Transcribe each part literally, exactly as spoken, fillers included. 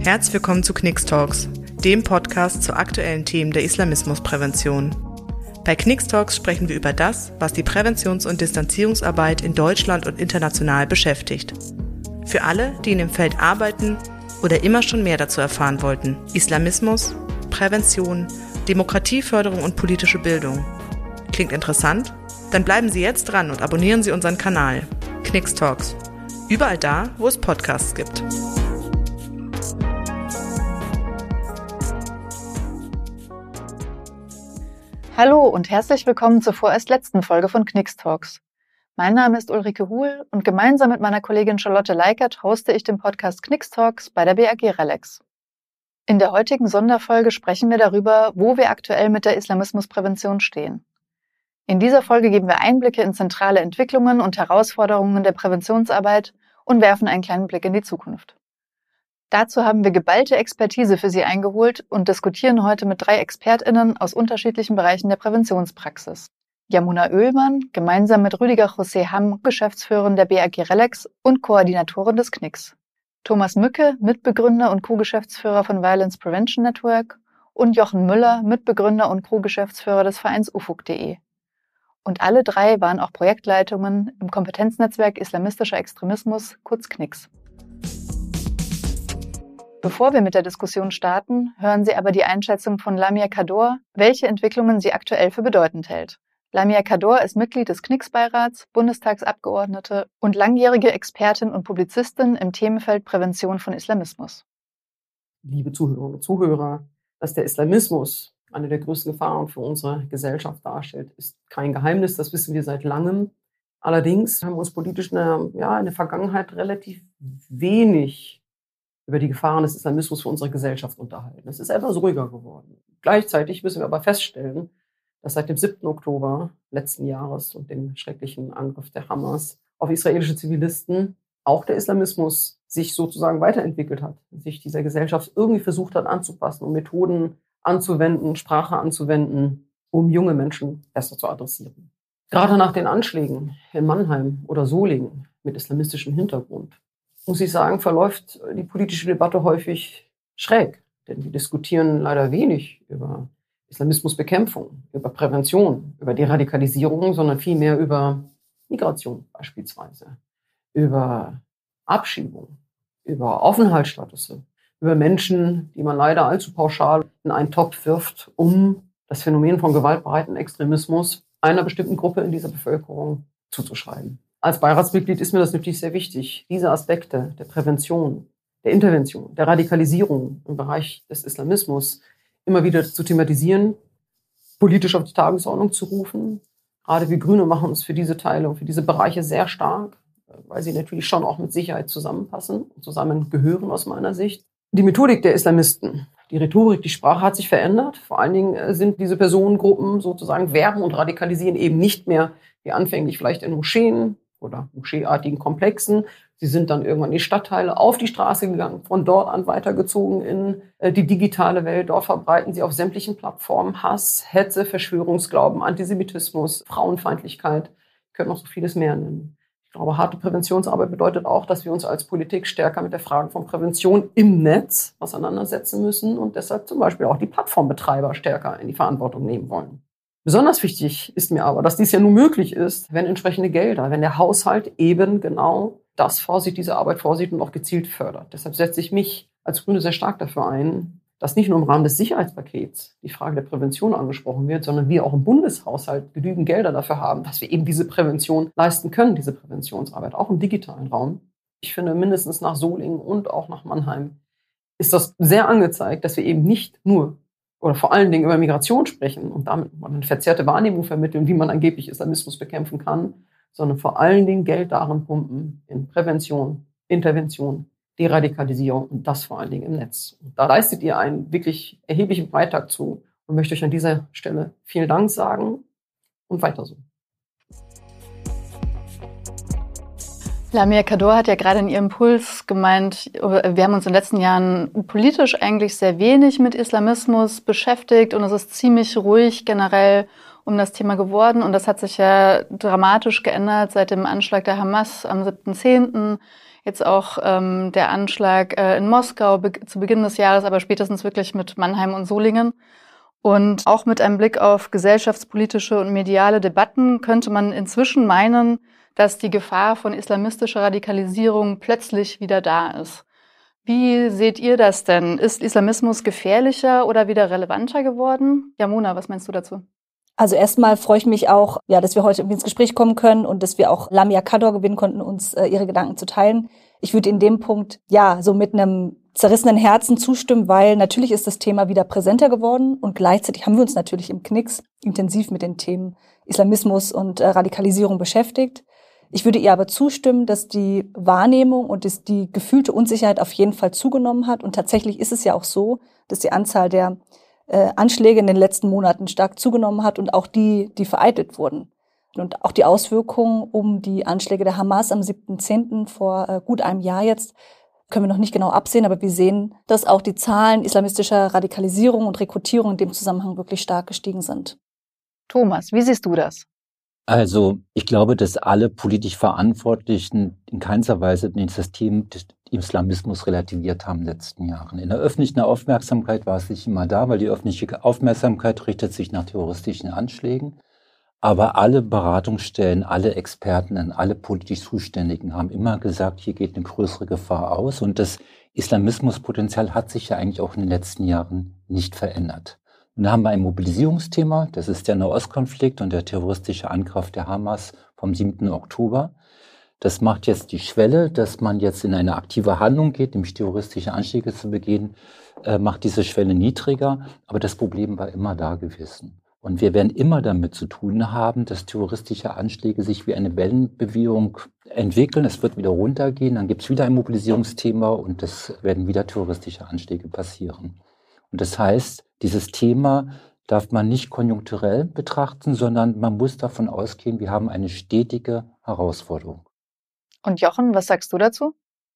Herzlich willkommen zu Knicks Talks, dem Podcast zu aktuellen Themen der Islamismusprävention. Bei Knicks Talks sprechen wir über das, was die Präventions- und Distanzierungsarbeit in Deutschland und international beschäftigt. Für alle, die in dem Feld arbeiten oder immer schon mehr dazu erfahren wollten: Islamismus, Prävention, Demokratieförderung und politische Bildung. Klingt interessant? Dann bleiben Sie jetzt dran und abonnieren Sie unseren Kanal Knicks Talks. Überall da, wo es Podcasts gibt. Hallo und herzlich willkommen zur vorerst letzten Folge von Knicks Talks. Mein Name ist Ulrike Huhl und gemeinsam mit meiner Kollegin Charlotte Leikert hoste ich den Podcast Knicks Talks bei der B A G RELEX. In der heutigen Sonderfolge sprechen wir darüber, wo wir aktuell mit der Islamismusprävention stehen. In dieser Folge geben wir Einblicke in zentrale Entwicklungen und Herausforderungen der Präventionsarbeit und werfen einen kleinen Blick in die Zukunft. Dazu haben wir geballte Expertise für Sie eingeholt und diskutieren heute mit drei ExpertInnen aus unterschiedlichen Bereichen der Präventionspraxis. Yamuna Oehlmann, gemeinsam mit Rüdiger José Hamm, Geschäftsführerin der B A G RELEX und Koordinatorin des Knicks. Thomas Mücke, Mitbegründer und Co-Geschäftsführer von Violence Prevention Network und Jochen Müller, Mitbegründer und Co-Geschäftsführer des Vereins ufuk punkt de. Und alle drei waren auch Projektleitungen im Kompetenznetzwerk Islamistischer Extremismus, kurz Knicks. Bevor wir mit der Diskussion starten, hören Sie aber die Einschätzung von Lamia Kador, welche Entwicklungen sie aktuell für bedeutend hält. Lamia Kador ist Mitglied des Knicks-Beirats, Bundestagsabgeordnete und langjährige Expertin und Publizistin im Themenfeld Prävention von Islamismus. Liebe Zuhörerinnen und Zuhörer, dass der Islamismus eine der größten Gefahren für unsere Gesellschaft darstellt, ist kein Geheimnis, das wissen wir seit langem. Allerdings haben wir uns politisch in der, ja, in der Vergangenheit relativ wenig über die Gefahren des Islamismus für unsere Gesellschaft unterhalten. Es ist etwas ruhiger geworden. Gleichzeitig müssen wir aber feststellen, dass seit dem siebten Oktober letzten Jahres und dem schrecklichen Angriff der Hamas auf israelische Zivilisten auch der Islamismus sich sozusagen weiterentwickelt hat, sich dieser Gesellschaft irgendwie versucht hat anzupassen und Methoden anzuwenden, Sprache anzuwenden, um junge Menschen besser zu adressieren. Gerade nach den Anschlägen in Mannheim oder Solingen mit islamistischem Hintergrund, muss ich sagen, verläuft die politische Debatte häufig schräg. Denn wir diskutieren leider wenig über Islamismusbekämpfung, über Prävention, über Deradikalisierung, sondern vielmehr über Migration beispielsweise, über Abschiebung, über Aufenthaltsstatusse, über Menschen, die man leider allzu pauschal in einen Topf wirft, um das Phänomen von gewaltbereiten Extremismus einer bestimmten Gruppe in dieser Bevölkerung zuzuschreiben. Als Beiratsmitglied ist mir das natürlich sehr wichtig, diese Aspekte der Prävention, der Intervention, der Radikalisierung im Bereich des Islamismus immer wieder zu thematisieren, politisch auf die Tagesordnung zu rufen. Gerade wir Grüne machen uns für diese Teile und für diese Bereiche sehr stark, weil sie natürlich schon auch mit Sicherheit zusammenpassen und zusammengehören aus meiner Sicht. Die Methodik der Islamisten, die Rhetorik, die Sprache hat sich verändert. Vor allen Dingen sind diese Personengruppen sozusagen werben und radikalisieren eben nicht mehr wie anfänglich vielleicht in Moscheen oder moscheeartigen Komplexen. Sie sind dann irgendwann in die Stadtteile auf die Straße gegangen, von dort an weitergezogen in äh, die digitale Welt. Dort verbreiten sie auf sämtlichen Plattformen Hass, Hetze, Verschwörungsglauben, Antisemitismus, Frauenfeindlichkeit. Ich könnte noch so vieles mehr nennen. Ich glaube, harte Präventionsarbeit bedeutet auch, dass wir uns als Politik stärker mit der Frage von Prävention im Netz auseinandersetzen müssen und deshalb zum Beispiel auch die Plattformbetreiber stärker in die Verantwortung nehmen wollen. Besonders wichtig ist mir aber, dass dies ja nur möglich ist, wenn entsprechende Gelder, wenn der Haushalt eben genau das vorsieht, diese Arbeit vorsieht und auch gezielt fördert. Deshalb setze ich mich als Grüne sehr stark dafür ein, dass nicht nur im Rahmen des Sicherheitspakets die Frage der Prävention angesprochen wird, sondern wir auch im Bundeshaushalt genügend Gelder dafür haben, dass wir eben diese Prävention leisten können, diese Präventionsarbeit, auch im digitalen Raum. Ich finde, mindestens nach Solingen und auch nach Mannheim ist das sehr angezeigt, dass wir eben nicht nur oder vor allen Dingen über Migration sprechen und damit eine verzerrte Wahrnehmung vermitteln, wie man angeblich Islamismus bekämpfen kann, sondern vor allen Dingen Geld darin pumpen in Prävention, Intervention, Deradikalisierung und das vor allen Dingen im Netz. Und da leistet ihr einen wirklich erheblichen Beitrag zu und möchte euch an dieser Stelle vielen Dank sagen und weiter so. Lamia Kador hat ja gerade in ihrem Puls gemeint, wir haben uns in den letzten Jahren politisch eigentlich sehr wenig mit Islamismus beschäftigt und es ist ziemlich ruhig generell um das Thema geworden. Und das hat sich ja dramatisch geändert seit dem Anschlag der Hamas am siebten zehnten Jetzt auch ähm, der Anschlag äh, in Moskau be- zu Beginn des Jahres, aber spätestens wirklich mit Mannheim und Solingen. Und auch mit einem Blick auf gesellschaftspolitische und mediale Debatten könnte man inzwischen meinen, dass die Gefahr von islamistischer Radikalisierung plötzlich wieder da ist. Wie seht ihr das denn? Ist Islamismus gefährlicher oder wieder relevanter geworden? Ja, Mona, was meinst du dazu? Also erstmal freue ich mich auch, ja, dass wir heute ins Gespräch kommen können und dass wir auch Lamia Kador gewinnen konnten, uns äh, ihre Gedanken zu teilen. Ich würde in dem Punkt, ja, so mit einem zerrissenen Herzen zustimmen, weil natürlich ist das Thema wieder präsenter geworden und gleichzeitig haben wir uns natürlich im Knicks intensiv mit den Themen Islamismus und äh, Radikalisierung beschäftigt. Ich würde ihr aber zustimmen, dass die Wahrnehmung und dass die gefühlte Unsicherheit auf jeden Fall zugenommen hat. Und tatsächlich ist es ja auch so, dass die Anzahl der äh, Anschläge in den letzten Monaten stark zugenommen hat und auch die, die vereitelt wurden. Und auch die Auswirkungen um die Anschläge der Hamas am siebten zehnten vor äh, gut einem Jahr jetzt können wir noch nicht genau absehen, aber wir sehen, dass auch die Zahlen islamistischer Radikalisierung und Rekrutierung in dem Zusammenhang wirklich stark gestiegen sind. Thomas, wie siehst du das? Also ich glaube, dass alle politisch Verantwortlichen in keinster Weise das System des Islamismus relativiert haben in den letzten Jahren. In der öffentlichen Aufmerksamkeit war es nicht immer da, weil die öffentliche Aufmerksamkeit richtet sich nach terroristischen Anschlägen. Aber alle Beratungsstellen, alle Experten, alle politisch Zuständigen haben immer gesagt, hier geht eine größere Gefahr aus. Und das Islamismuspotenzial hat sich ja eigentlich auch in den letzten Jahren nicht verändert. Und da haben wir ein Mobilisierungsthema, das ist der Nahostkonflikt und der terroristische Angriff der Hamas vom siebten Oktober. Das macht jetzt die Schwelle, dass man jetzt in eine aktive Handlung geht, nämlich terroristische Anschläge zu begehen, äh, macht diese Schwelle niedriger. Aber das Problem war immer da gewesen. Und wir werden immer damit zu tun haben, dass terroristische Anschläge sich wie eine Wellenbewegung entwickeln. Es wird wieder runtergehen, dann gibt es wieder ein Mobilisierungsthema und es werden wieder terroristische Anschläge passieren. Und das heißt, dieses Thema darf man nicht konjunkturell betrachten, sondern man muss davon ausgehen, wir haben eine stetige Herausforderung. Und Jochen, was sagst du dazu?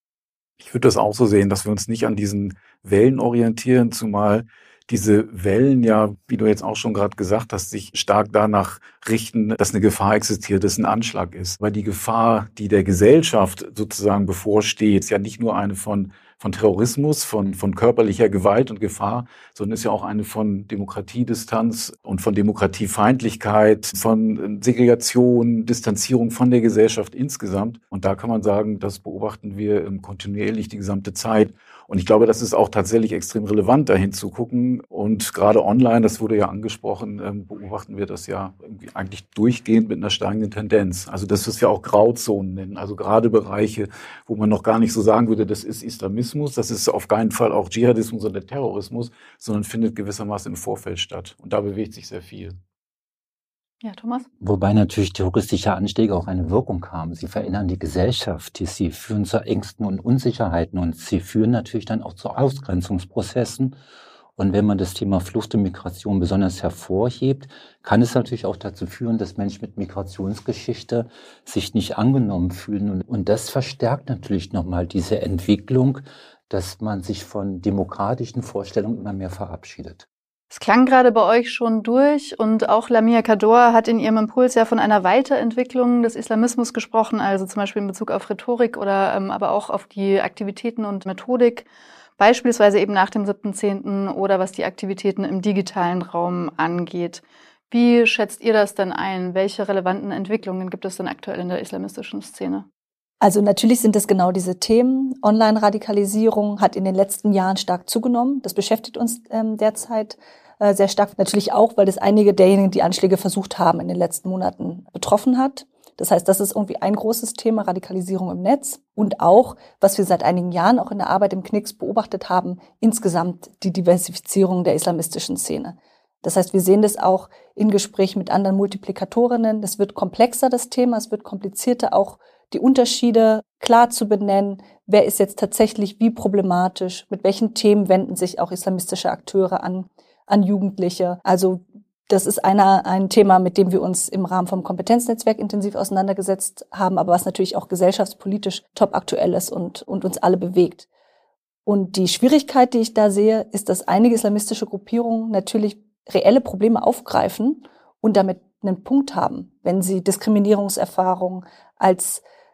Ich würde das auch so sehen, dass wir uns nicht an diesen Wellen orientieren, zumal diese Wellen ja, wie du jetzt auch schon gerade gesagt hast, sich stark danach richten, dass eine Gefahr existiert, dass ein Anschlag ist. Weil die Gefahr, die der Gesellschaft sozusagen bevorsteht, ist ja nicht nur eine von von Terrorismus, von von körperlicher Gewalt und Gefahr, sondern ist ja auch eine von Demokratiedistanz und von Demokratiefeindlichkeit, von Segregation, Distanzierung von der Gesellschaft insgesamt. Und da kann man sagen, das beobachten wir kontinuierlich die gesamte Zeit. Und ich glaube, das ist auch tatsächlich extrem relevant, dahin zu gucken. Und gerade online, das wurde ja angesprochen, beobachten wir das ja irgendwie eigentlich durchgehend mit einer steigenden Tendenz. Also das ist ja auch Grauzonen nennen. Also gerade Bereiche, wo man noch gar nicht so sagen würde, das ist Islamismus, das ist auf keinen Fall auch Dschihadismus oder Terrorismus, sondern findet gewissermaßen im Vorfeld statt. Und da bewegt sich sehr viel. Ja, Thomas? Wobei natürlich terroristische Anschläge auch eine Wirkung haben. Sie verändern die Gesellschaft, sie führen zu Ängsten und Unsicherheiten und sie führen natürlich dann auch zu Ausgrenzungsprozessen. Und wenn man das Thema Flucht und Migration besonders hervorhebt, kann es natürlich auch dazu führen, dass Menschen mit Migrationsgeschichte sich nicht angenommen fühlen. Und das verstärkt natürlich nochmal diese Entwicklung, dass man sich von demokratischen Vorstellungen immer mehr verabschiedet. Es klang gerade bei euch schon durch und auch Lamia Kador hat in ihrem Impuls ja von einer Weiterentwicklung des Islamismus gesprochen, also zum Beispiel in Bezug auf Rhetorik oder ähm, aber auch auf die Aktivitäten und Methodik, beispielsweise eben nach dem siebten zehnten oder was die Aktivitäten im digitalen Raum angeht. Wie schätzt ihr das denn ein? Welche relevanten Entwicklungen gibt es denn aktuell in der islamistischen Szene? Also natürlich sind es genau diese Themen. Online-Radikalisierung hat in den letzten Jahren stark zugenommen. Das beschäftigt uns ähm, derzeit äh, sehr stark. Natürlich auch, weil das einige derjenigen, die Anschläge versucht haben, in den letzten Monaten betroffen hat. Das heißt, das ist irgendwie ein großes Thema, Radikalisierung im Netz. Und auch, was wir seit einigen Jahren auch in der Arbeit im Knicks beobachtet haben, insgesamt die Diversifizierung der islamistischen Szene. Das heißt, wir sehen das auch in Gesprächen mit anderen Multiplikatorinnen. Das wird komplexer, das Thema. Es wird komplizierter, auch die Unterschiede klar zu benennen. Wer ist jetzt tatsächlich wie problematisch? Mit welchen Themen wenden sich auch islamistische Akteure an, an Jugendliche? Also das ist einer, ein Thema, mit dem wir uns im Rahmen vom Kompetenznetzwerk intensiv auseinandergesetzt haben, aber was natürlich auch gesellschaftspolitisch top aktuell ist und, und uns alle bewegt. Und die Schwierigkeit, die ich da sehe, ist, dass einige islamistische Gruppierungen natürlich reelle Probleme aufgreifen und damit einen Punkt haben, wenn sie Diskriminierungserfahrungen als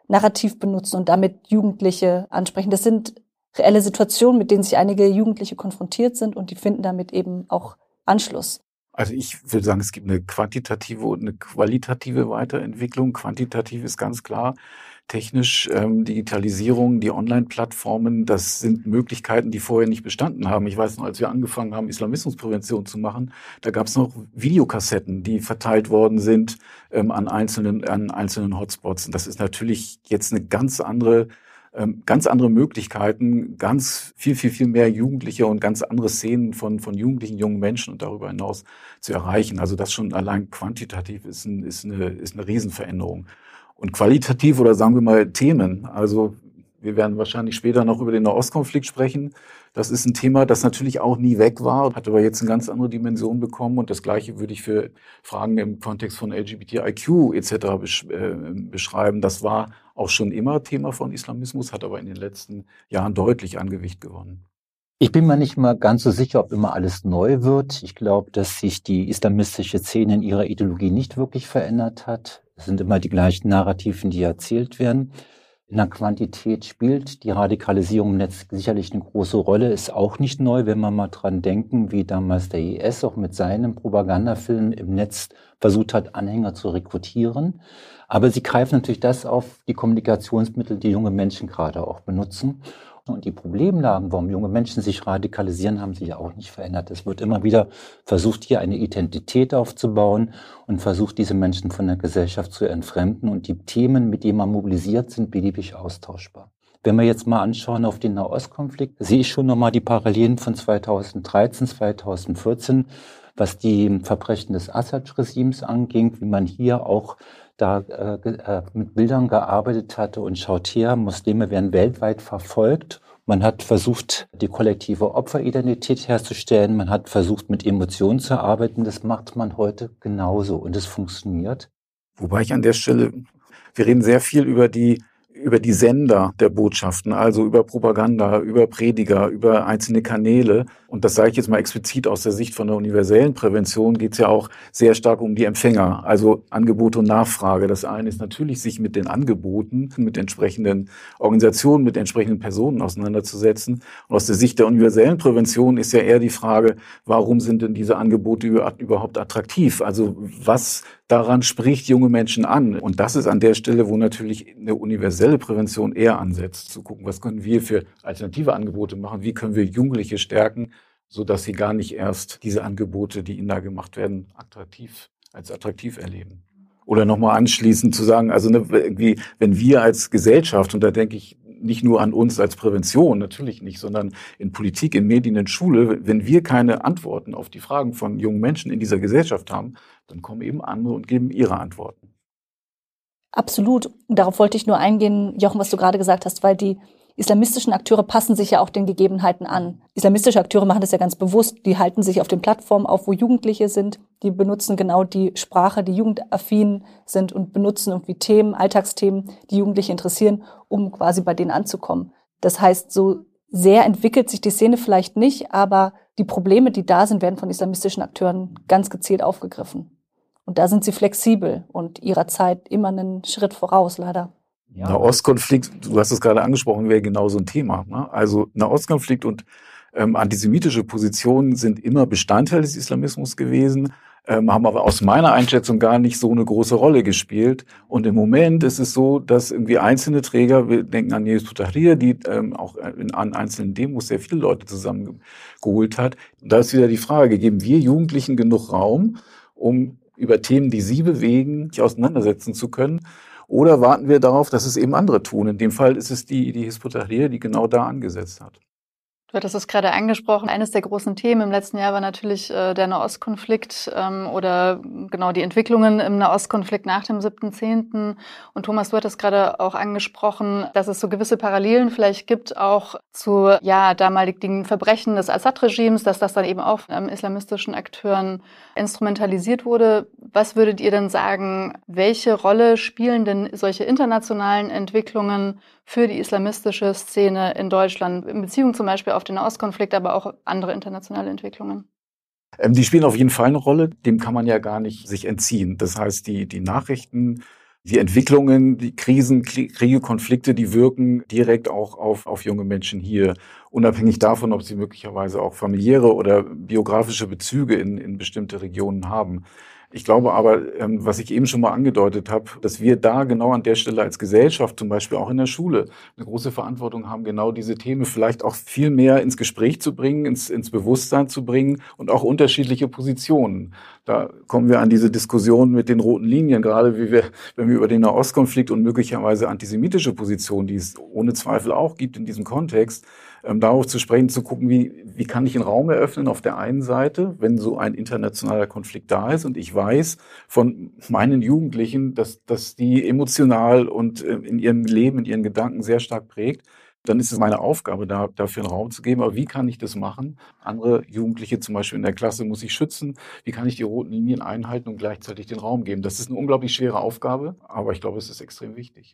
Narrativ benutzen und damit Jugendliche ansprechen. Das sind reelle Situationen, mit denen sich einige Jugendliche konfrontiert sind und die finden damit eben auch Anschluss. Also ich würde sagen, es gibt eine quantitative und eine qualitative Weiterentwicklung. Quantitativ ist ganz klar, technisch, ähm, Digitalisierung, die Online-Plattformen, das sind Möglichkeiten, die vorher nicht bestanden haben. Ich weiß noch, als wir angefangen haben, Islamismusprävention zu machen, da gab es noch Videokassetten, die verteilt worden sind ähm, an einzelnen, an einzelnen Hotspots. Und das ist natürlich jetzt eine ganz andere Ähm, ganz andere Möglichkeiten, ganz viel, viel, viel mehr Jugendliche und ganz andere Szenen von, von jugendlichen, jungen Menschen und darüber hinaus zu erreichen. Also das schon allein quantitativ ist, ein, ist, eine, ist eine Riesenveränderung. Und qualitativ oder sagen wir mal Themen, also wir werden wahrscheinlich später noch über den Nahostkonflikt sprechen. Das ist ein Thema, das natürlich auch nie weg war, hat aber jetzt eine ganz andere Dimension bekommen. Und das Gleiche würde ich für Fragen im Kontext von L G B T I Q et cetera beschreiben. Das war auch schon immer Thema von Islamismus, hat aber in den letzten Jahren deutlich an Gewicht gewonnen. Ich bin mir nicht mal ganz so sicher, ob immer alles neu wird. Ich glaube, dass sich die islamistische Szene in ihrer Ideologie nicht wirklich verändert hat. Es sind immer die gleichen Narrativen, die erzählt werden. In der Quantität spielt die Radikalisierung im Netz sicherlich eine große Rolle, ist auch nicht neu, wenn wir mal dran denken, wie damals der I S auch mit seinem Propagandafilm im Netz versucht hat, Anhänger zu rekrutieren. Aber sie greifen natürlich das auf, die Kommunikationsmittel, die junge Menschen gerade auch benutzen. Und die Problemlagen, warum junge Menschen sich radikalisieren, haben sich ja auch nicht verändert. Es wird immer wieder versucht, hier eine Identität aufzubauen und versucht, diese Menschen von der Gesellschaft zu entfremden. Und die Themen, mit denen man mobilisiert, sind beliebig austauschbar. Wenn wir jetzt mal anschauen auf den Nahostkonflikt, sehe ich schon nochmal die Parallelen von zweitausenddreizehn, zweitausendvierzehn, was die Verbrechen des Assad-Regimes anging, wie man hier auch da äh, mit Bildern gearbeitet hatte und schaut her, Muslime werden weltweit verfolgt. Man hat versucht, die kollektive Opferidentität herzustellen. Man hat versucht, mit Emotionen zu arbeiten. Das macht man heute genauso und es funktioniert. Wobei ich an der Stelle, wir reden sehr viel über die über die Sender der Botschaften, also über Propaganda, über Prediger, über einzelne Kanäle. Und das sage ich jetzt mal explizit aus der Sicht von der universellen Prävention, geht es ja auch sehr stark um die Empfänger, also Angebot und Nachfrage. Das eine ist natürlich, sich mit den Angeboten, mit entsprechenden Organisationen, mit entsprechenden Personen auseinanderzusetzen. Und aus der Sicht der universellen Prävention ist ja eher die Frage, warum sind denn diese Angebote überhaupt attraktiv? Also was daran spricht junge Menschen an? Und das ist an der Stelle, wo natürlich eine universelle Prävention eher ansetzt, zu gucken, was können wir für alternative Angebote machen, wie können wir Jugendliche stärken, sodass sie gar nicht erst diese Angebote, die ihnen da gemacht werden, attraktiv, als attraktiv erleben. Oder nochmal anschließend zu sagen, also ne, irgendwie, wenn wir als Gesellschaft, und da denke ich nicht nur an uns als Prävention, natürlich nicht, sondern in Politik, in Medien, in Schule, wenn wir keine Antworten auf die Fragen von jungen Menschen in dieser Gesellschaft haben, dann kommen eben andere und geben ihre Antworten. Absolut. Darauf wollte ich nur eingehen, Jochen, was du gerade gesagt hast, weil die islamistischen Akteure passen sich ja auch den Gegebenheiten an. Islamistische Akteure machen das ja ganz bewusst. Die halten sich auf den Plattformen auf, wo Jugendliche sind. Die benutzen genau die Sprache, die jugendaffin sind und benutzen irgendwie Themen, Alltagsthemen, die Jugendliche interessieren, um quasi bei denen anzukommen. Das heißt, so sehr entwickelt sich die Szene vielleicht nicht, aber die Probleme, die da sind, werden von islamistischen Akteuren ganz gezielt aufgegriffen. Und da sind sie flexibel und ihrer Zeit immer einen Schritt voraus, leider. Ja. Nahostkonflikt, du hast es gerade angesprochen, wäre genau so ein Thema. Ne? Also Nahostkonflikt und ähm, antisemitische Positionen sind immer Bestandteil des Islamismus gewesen, ähm, haben aber aus meiner Einschätzung gar nicht so eine große Rolle gespielt. Und im Moment ist es so, dass irgendwie einzelne Träger, wir denken an Hizb ut-Tahrir, die ähm, auch in, an einzelnen Demos sehr viele Leute zusammengeholt hat. Und da ist wieder die Frage, geben wir Jugendlichen genug Raum, um über Themen, die sie bewegen, sich auseinandersetzen zu können? Oder warten wir darauf, dass es eben andere tun? In dem Fall ist es die, die Hizb ut-Tahrir, die genau da angesetzt hat. Du hattest es gerade angesprochen. Eines der großen Themen im letzten Jahr war natürlich äh, der Nahostkonflikt ähm, oder genau die Entwicklungen im Nahostkonflikt nach dem siebten zehnten Und Thomas, du hattest gerade auch angesprochen, dass es so gewisse Parallelen vielleicht gibt auch zu ja damaligen Verbrechen des Assad-Regimes, dass das dann eben auch von ähm, islamistischen Akteuren instrumentalisiert wurde. Was würdet ihr denn sagen, welche Rolle spielen denn solche internationalen Entwicklungen für die islamistische Szene in Deutschland, in Beziehung zum Beispiel auf den Nahostkonflikt, aber auch andere internationale Entwicklungen? Die spielen auf jeden Fall eine Rolle, dem kann man ja gar nicht sich entziehen. Das heißt, die, die Nachrichten, die Entwicklungen, die Krisen, Kriege, Konflikte, die wirken direkt auch auf, auf junge Menschen hier, unabhängig davon, ob sie möglicherweise auch familiäre oder biografische Bezüge in, in bestimmte Regionen haben. Ich glaube aber, ähm, was ich eben schon mal angedeutet habe, dass wir da genau an der Stelle als Gesellschaft, zum Beispiel auch in der Schule, eine große Verantwortung haben, genau diese Themen vielleicht auch viel mehr ins Gespräch zu bringen, ins, ins Bewusstsein zu bringen und auch unterschiedliche Positionen. Da kommen wir an diese Diskussion mit den roten Linien, gerade wie wir, wenn wir über den Nahostkonflikt und möglicherweise antisemitische Positionen, die es ohne Zweifel auch gibt in diesem Kontext, ähm, darauf zu sprechen, zu gucken, wie, wie kann ich einen Raum eröffnen auf der einen Seite, wenn so ein internationaler Konflikt da ist und ich weiß von meinen Jugendlichen, dass, dass die emotional und äh, in ihrem Leben, in ihren Gedanken sehr stark prägt, dann ist es meine Aufgabe, da, dafür einen Raum zu geben. Aber wie kann ich das machen? Andere Jugendliche zum Beispiel in der Klasse muss ich schützen. Wie kann ich die roten Linien einhalten und gleichzeitig den Raum geben? Das ist eine unglaublich schwere Aufgabe, aber ich glaube, es ist extrem wichtig.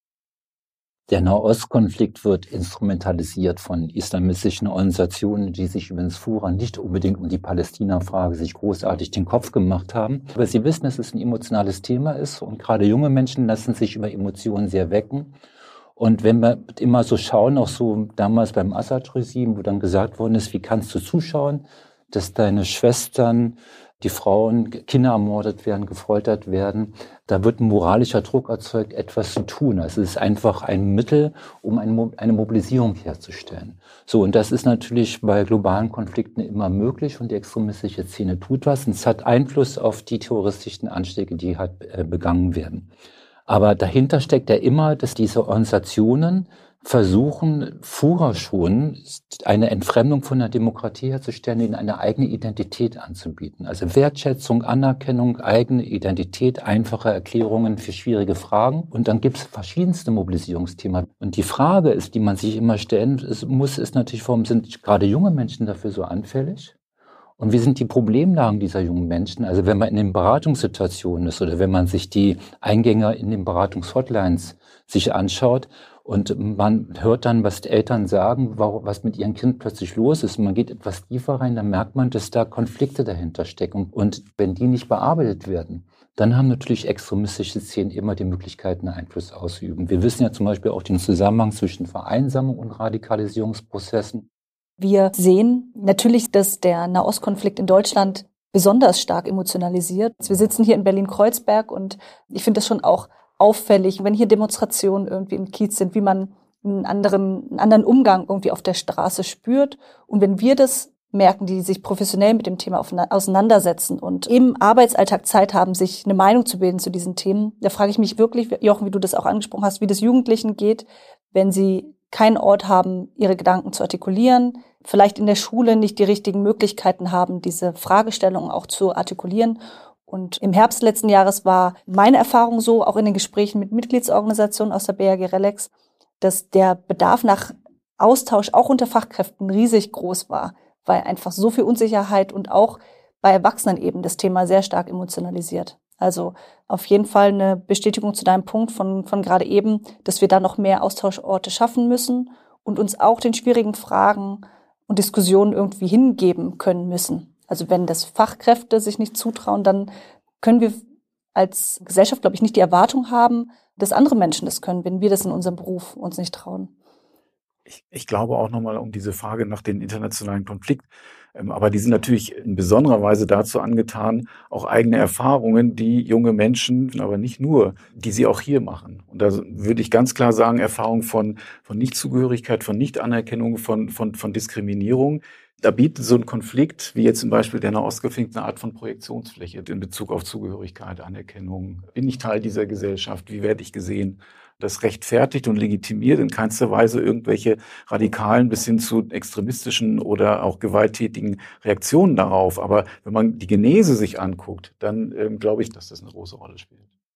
Der Nahostkonflikt wird instrumentalisiert von islamistischen Organisationen, die sich übrigens vorher nicht unbedingt um die Palästina-Frage sich großartig den Kopf gemacht haben. Aber sie wissen, dass es ein emotionales Thema ist und gerade junge Menschen lassen sich über Emotionen sehr wecken. Und wenn wir immer so schauen, auch so damals beim Assad-Regime, wo dann gesagt worden ist, wie kannst du zuschauen, dass deine Schwestern, die Frauen, Kinder ermordet werden, gefoltert werden, da wird ein moralischer Druck erzeugt, etwas zu tun. Also es ist einfach ein Mittel, um eine Mobilisierung herzustellen. So, und das ist natürlich bei globalen Konflikten immer möglich und die extremistische Szene tut was und es hat Einfluss auf die terroristischen Anschläge, die halt äh, begangen werden. Aber dahinter steckt ja immer, dass diese Organisationen versuchen, vorher schon eine Entfremdung von der Demokratie herzustellen, ihnen eine eigene Identität anzubieten. Also Wertschätzung, Anerkennung, eigene Identität, einfache Erklärungen für schwierige Fragen. Und dann gibt es verschiedenste Mobilisierungsthemen. Und die Frage ist, die man sich immer stellen muss, ist natürlich, warum sind gerade junge Menschen dafür so anfällig? Und wie sind die Problemlagen dieser jungen Menschen? Also wenn man in den Beratungssituationen ist oder wenn man sich die Eingänge in den Beratungshotlines sich anschaut und man hört dann, was die Eltern sagen, was mit ihrem Kind plötzlich los ist und man geht etwas tiefer rein, dann merkt man, dass da Konflikte dahinter stecken. Und wenn die nicht bearbeitet werden, dann haben natürlich extremistische Szenen immer die Möglichkeit, einen Einfluss auszuüben. Wir wissen ja zum Beispiel auch den Zusammenhang zwischen Vereinsamung und Radikalisierungsprozessen. Wir sehen natürlich, dass der Nahostkonflikt in Deutschland besonders stark emotionalisiert. Wir sitzen hier in Berlin-Kreuzberg und ich finde das schon auch auffällig, wenn hier Demonstrationen irgendwie im Kiez sind, wie man einen anderen, einen anderen Umgang irgendwie auf der Straße spürt. Und wenn wir das merken, die sich professionell mit dem Thema auseinandersetzen und im Arbeitsalltag Zeit haben, sich eine Meinung zu bilden zu diesen Themen, da frage ich mich wirklich, Jochen, wie du das auch angesprochen hast, wie das Jugendlichen geht, wenn sie keinen Ort haben, ihre Gedanken zu artikulieren, vielleicht in der Schule nicht die richtigen Möglichkeiten haben, diese Fragestellungen auch zu artikulieren. Und im Herbst letzten Jahres war meine Erfahrung so, auch in den Gesprächen mit Mitgliedsorganisationen aus der B A G RELEX, dass der Bedarf nach Austausch auch unter Fachkräften riesig groß war, weil einfach so viel Unsicherheit und auch bei Erwachsenen eben das Thema sehr stark emotionalisiert. Also auf jeden Fall eine Bestätigung zu deinem Punkt von, von gerade eben, dass wir da noch mehr Austauschorte schaffen müssen und uns auch den schwierigen Fragen und Diskussionen irgendwie hingeben können müssen. Also wenn das Fachkräfte sich nicht zutrauen, dann können wir als Gesellschaft, glaube ich, nicht die Erwartung haben, dass andere Menschen das können, wenn wir das in unserem Beruf uns nicht trauen. Ich, ich glaube auch nochmal um diese Frage nach dem internationalen Konflikt. Ähm, aber die sind natürlich in besonderer Weise dazu angetan, auch eigene Erfahrungen, die junge Menschen, aber nicht nur, die sie auch hier machen. Und da würde ich ganz klar sagen, Erfahrung von, von Nichtzugehörigkeit, von Nichtanerkennung, von, von, von Diskriminierung. Da bietet so ein Konflikt, wie jetzt zum Beispiel der Nahostkonflikt, eine Art von Projektionsfläche in Bezug auf Zugehörigkeit, Anerkennung. Bin ich Teil dieser Gesellschaft? Wie werde ich gesehen? Das rechtfertigt und legitimiert in keinster Weise irgendwelche radikalen bis hin zu extremistischen oder auch gewalttätigen Reaktionen darauf. Aber wenn man die Genese sich anguckt, dann ähm, glaube ich, dass das eine große Rolle spielt.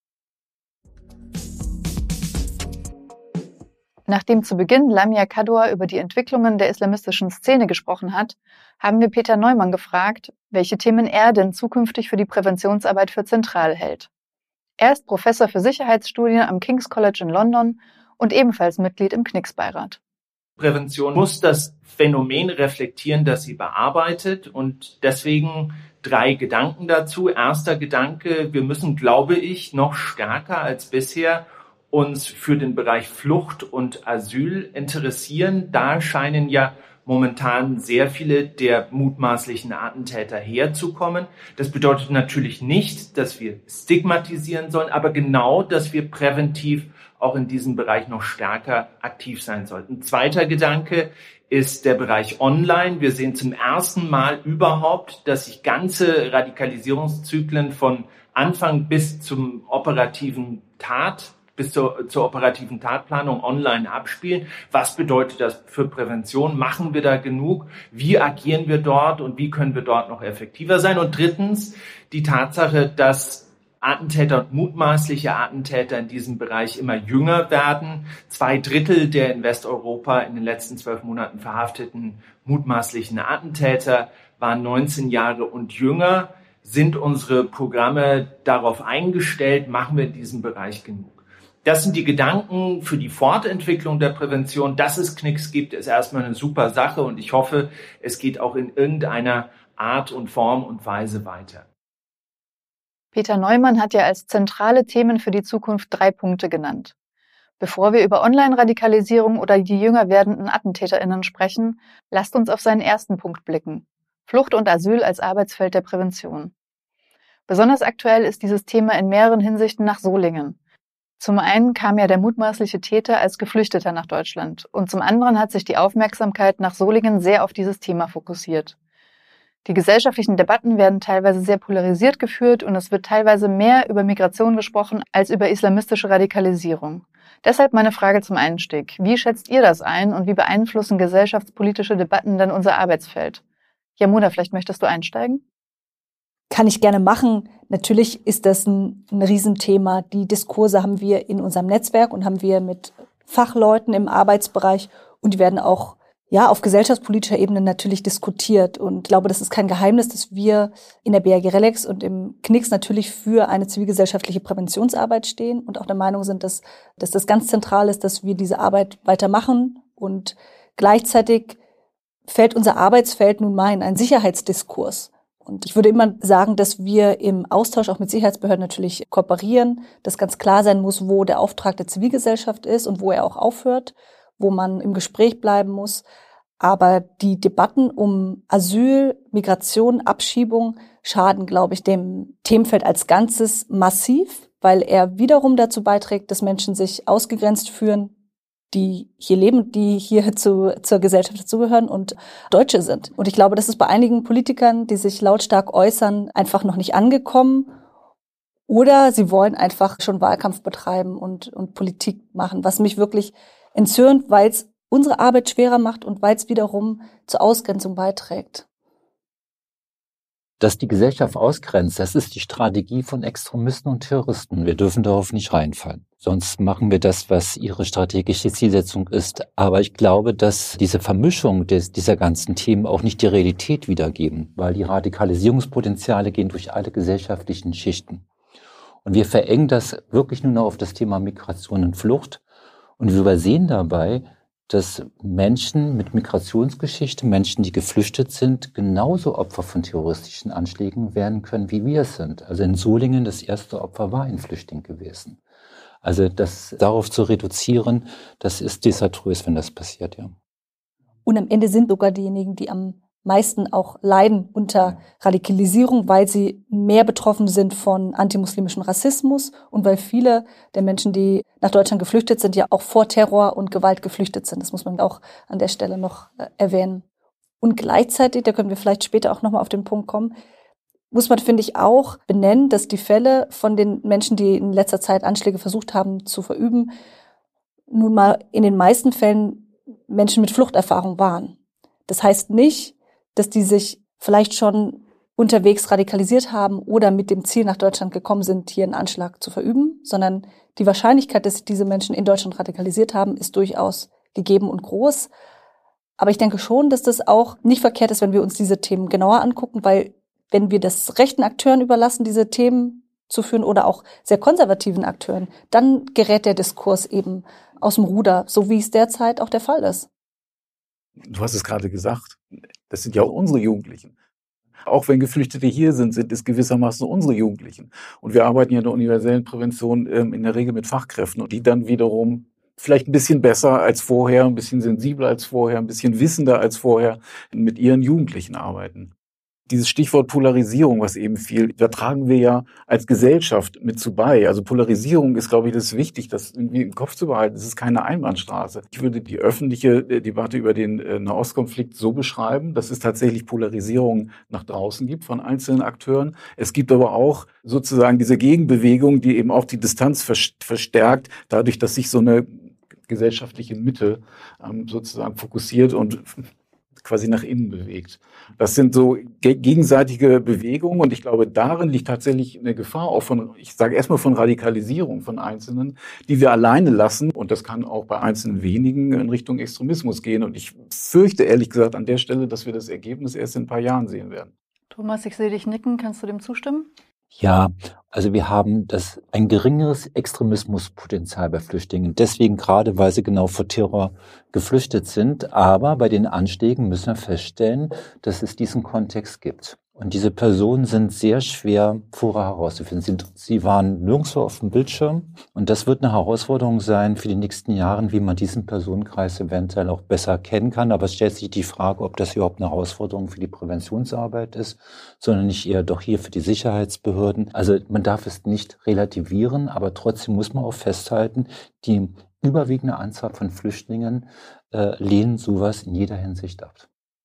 Nachdem zu Beginn Lamia Kaddour über die Entwicklungen der islamistischen Szene gesprochen hat, haben wir Peter Neumann gefragt, welche Themen er denn zukünftig für die Präventionsarbeit für zentral hält. Er ist Professor für Sicherheitsstudien am King's College in London und ebenfalls Mitglied im Knicks-Beirat. Prävention muss das Phänomen reflektieren, das sie bearbeitet und deswegen drei Gedanken dazu. Erster Gedanke, wir müssen, glaube ich, noch stärker als bisher uns für den Bereich Flucht und Asyl interessieren. Da scheinen ja momentan sehr viele der mutmaßlichen Attentäter herzukommen. Das bedeutet natürlich nicht, dass wir stigmatisieren sollen, aber genau, dass wir präventiv auch in diesem Bereich noch stärker aktiv sein sollten. Zweiter Gedanke ist der Bereich Online. Wir sehen zum ersten Mal überhaupt, dass sich ganze Radikalisierungszyklen von Anfang bis zum operativen Tat bis zur, zur operativen Tatplanung online abspielen. Was bedeutet das für Prävention? Machen wir da genug? Wie agieren wir dort und wie können wir dort noch effektiver sein? Und drittens die Tatsache, dass Attentäter und mutmaßliche Attentäter in diesem Bereich immer jünger werden. Zwei Drittel der in Westeuropa in den letzten zwölf Monaten verhafteten mutmaßlichen Attentäter waren neunzehn Jahre und jünger. Sind unsere Programme darauf eingestellt? Machen wir in diesem Bereich genug? Das sind die Gedanken für die Fortentwicklung der Prävention. Dass es Knicks gibt, ist erstmal eine super Sache und ich hoffe, es geht auch in irgendeiner Art und Form und Weise weiter. Peter Neumann hat ja als zentrale Themen für die Zukunft drei Punkte genannt. Bevor wir über Online-Radikalisierung oder die jünger werdenden AttentäterInnen sprechen, lasst uns auf seinen ersten Punkt blicken. Flucht und Asyl als Arbeitsfeld der Prävention. Besonders aktuell ist dieses Thema in mehreren Hinsichten nach Solingen. Zum einen kam ja der mutmaßliche Täter als Geflüchteter nach Deutschland und zum anderen hat sich die Aufmerksamkeit nach Solingen sehr auf dieses Thema fokussiert. Die gesellschaftlichen Debatten werden teilweise sehr polarisiert geführt und es wird teilweise mehr über Migration gesprochen als über islamistische Radikalisierung. Deshalb meine Frage zum Einstieg. Wie schätzt ihr das ein und wie beeinflussen gesellschaftspolitische Debatten dann unser Arbeitsfeld? Yamuna, vielleicht möchtest du einsteigen? Kann ich gerne machen. Natürlich ist das ein, ein Riesenthema. Die Diskurse haben wir in unserem Netzwerk und haben wir mit Fachleuten im Arbeitsbereich und die werden auch ja auf gesellschaftspolitischer Ebene natürlich diskutiert. Und ich glaube, das ist kein Geheimnis, dass wir in der B A G RELEX und im Knicks natürlich für eine zivilgesellschaftliche Präventionsarbeit stehen und auch der Meinung sind, dass, dass das ganz zentral ist, dass wir diese Arbeit weitermachen. Und gleichzeitig fällt unser Arbeitsfeld nun mal in einen Sicherheitsdiskurs. Und ich würde immer sagen, dass wir im Austausch auch mit Sicherheitsbehörden natürlich kooperieren, dass ganz klar sein muss, wo der Auftrag der Zivilgesellschaft ist und wo er auch aufhört, wo man im Gespräch bleiben muss. Aber die Debatten um Asyl, Migration, Abschiebung schaden, glaube ich, dem Themenfeld als Ganzes massiv, weil er wiederum dazu beiträgt, dass Menschen sich ausgegrenzt fühlen, die hier leben, die hier zu, zur Gesellschaft dazugehören und Deutsche sind. Und ich glaube, das ist bei einigen Politikern, die sich lautstark äußern, einfach noch nicht angekommen. Oder sie wollen einfach schon Wahlkampf betreiben und, und Politik machen, was mich wirklich entzürnt, weil es unsere Arbeit schwerer macht und weil es wiederum zur Ausgrenzung beiträgt. Dass die Gesellschaft ausgrenzt, das ist die Strategie von Extremisten und Terroristen. Wir dürfen darauf nicht reinfallen. Sonst machen wir das, was ihre strategische Zielsetzung ist. Aber ich glaube, dass diese Vermischung des, dieser ganzen Themen auch nicht die Realität wiedergeben, weil die Radikalisierungspotenziale gehen durch alle gesellschaftlichen Schichten. Und wir verengen das wirklich nur noch auf das Thema Migration und Flucht. Und wir übersehen dabei, dass Menschen mit Migrationsgeschichte, Menschen, die geflüchtet sind, genauso Opfer von terroristischen Anschlägen werden können, wie wir es sind. Also in Solingen, das erste Opfer war ein Flüchtling gewesen. Also das darauf zu reduzieren, das ist desaströs, wenn das passiert, ja. Und am Ende sind sogar diejenigen, die am meisten auch leiden unter Radikalisierung, weil sie mehr betroffen sind von antimuslimischem Rassismus und weil viele der Menschen, die nach Deutschland geflüchtet sind, ja auch vor Terror und Gewalt geflüchtet sind. Das muss man auch an der Stelle noch erwähnen. Und gleichzeitig, da können wir vielleicht später auch nochmal auf den Punkt kommen, muss man, finde ich, auch benennen, dass die Fälle von den Menschen, die in letzter Zeit Anschläge versucht haben zu verüben, nun mal in den meisten Fällen Menschen mit Fluchterfahrung waren. Das heißt nicht, dass die sich vielleicht schon unterwegs radikalisiert haben oder mit dem Ziel nach Deutschland gekommen sind, hier einen Anschlag zu verüben, sondern die Wahrscheinlichkeit, dass sich diese Menschen in Deutschland radikalisiert haben, ist durchaus gegeben und groß. Aber ich denke schon, dass das auch nicht verkehrt ist, wenn wir uns diese Themen genauer angucken, weil wenn wir das rechten Akteuren überlassen, diese Themen zu führen oder auch sehr konservativen Akteuren, dann gerät der Diskurs eben aus dem Ruder, so wie es derzeit auch der Fall ist. Du hast es gerade gesagt, das sind ja auch unsere Jugendlichen. Auch wenn Geflüchtete hier sind, sind es gewissermaßen unsere Jugendlichen. Und wir arbeiten ja in der universellen Prävention ähm, in der Regel mit Fachkräften und die dann wiederum vielleicht ein bisschen besser als vorher, ein bisschen sensibler als vorher, ein bisschen wissender als vorher mit ihren Jugendlichen arbeiten. Dieses Stichwort Polarisierung, was eben viel, da tragen wir ja als Gesellschaft mit zu bei. Also Polarisierung ist, glaube ich, das ist wichtig, das irgendwie im Kopf zu behalten. Es ist keine Einbahnstraße. Ich würde die öffentliche Debatte über den Nahostkonflikt so beschreiben, dass es tatsächlich Polarisierung nach draußen gibt von einzelnen Akteuren. Es gibt aber auch sozusagen diese Gegenbewegung, die eben auch die Distanz verstärkt, dadurch, dass sich so eine gesellschaftliche Mitte sozusagen fokussiert und quasi nach innen bewegt. Das sind so gegenseitige Bewegungen und ich glaube, darin liegt tatsächlich eine Gefahr auch von, ich sage erstmal von Radikalisierung von Einzelnen, die wir alleine lassen und das kann auch bei einzelnen wenigen in Richtung Extremismus gehen und ich fürchte ehrlich gesagt an der Stelle, dass wir das Ergebnis erst in ein paar Jahren sehen werden. Thomas, ich sehe dich nicken, kannst du dem zustimmen? Ja, also wir haben das ein geringeres Extremismuspotenzial bei Flüchtlingen. Deswegen gerade, weil sie genau vor Terror geflüchtet sind. Aber bei den Anschlägen müssen wir feststellen, dass es diesen Kontext gibt. Und diese Personen sind sehr schwer vorher herauszufinden. Sie, sie waren nirgendwo auf dem Bildschirm. Und das wird eine Herausforderung sein für die nächsten Jahre, wie man diesen Personenkreis eventuell auch besser kennen kann. Aber es stellt sich die Frage, ob das überhaupt eine Herausforderung für die Präventionsarbeit ist, sondern nicht eher doch hier für die Sicherheitsbehörden. Also man darf es nicht relativieren, aber trotzdem muss man auch festhalten, die überwiegende Anzahl von Flüchtlingen äh, lehnen sowas in jeder Hinsicht ab.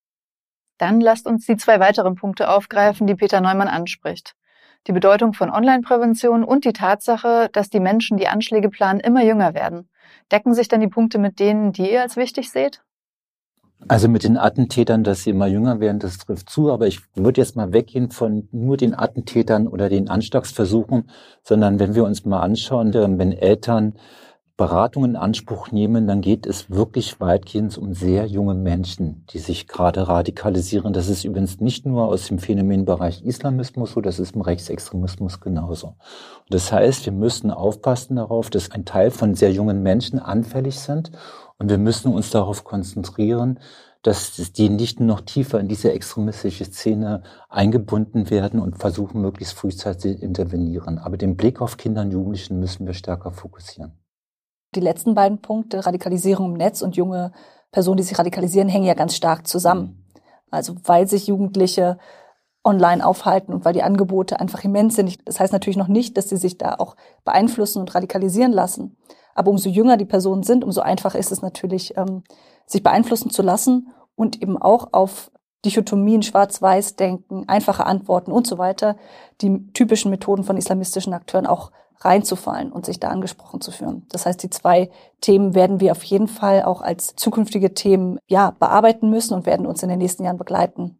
Dann lasst uns die zwei weiteren Punkte aufgreifen, die Peter Neumann anspricht. Die Bedeutung von Online-Prävention und die Tatsache, dass die Menschen, die Anschläge planen, immer jünger werden. Decken sich dann die Punkte mit denen, die ihr als wichtig seht? Also mit den Attentätern, dass sie immer jünger werden, das trifft zu. Aber ich würde jetzt mal weggehen von nur den Attentätern oder den Anschlagsversuchen, sondern wenn wir uns mal anschauen, wenn Eltern Beratung in Anspruch nehmen, dann geht es wirklich weitgehend um sehr junge Menschen, die sich gerade radikalisieren. Das ist übrigens nicht nur aus dem Phänomenbereich Islamismus so, das ist im Rechtsextremismus genauso. Und das heißt, wir müssen aufpassen darauf, dass ein Teil von sehr jungen Menschen anfällig sind und wir müssen uns darauf konzentrieren, dass die nicht noch tiefer in diese extremistische Szene eingebunden werden und versuchen, möglichst frühzeitig zu intervenieren. Aber den Blick auf Kinder und Jugendlichen müssen wir stärker fokussieren. Die letzten beiden Punkte, Radikalisierung im Netz und junge Personen, die sich radikalisieren, hängen ja ganz stark zusammen. Also weil sich Jugendliche online aufhalten und weil die Angebote einfach immens sind. Das heißt natürlich noch nicht, dass sie sich da auch beeinflussen und radikalisieren lassen. Aber umso jünger die Personen sind, umso einfacher ist es natürlich, ähm, sich beeinflussen zu lassen und eben auch auf Dichotomien, Schwarz-Weiß-Denken, einfache Antworten und so weiter, die typischen Methoden von islamistischen Akteuren auch reinzufallen und sich da angesprochen zu fühlen. Das heißt, die zwei Themen werden wir auf jeden Fall auch als zukünftige Themen ja bearbeiten müssen und werden uns in den nächsten Jahren begleiten.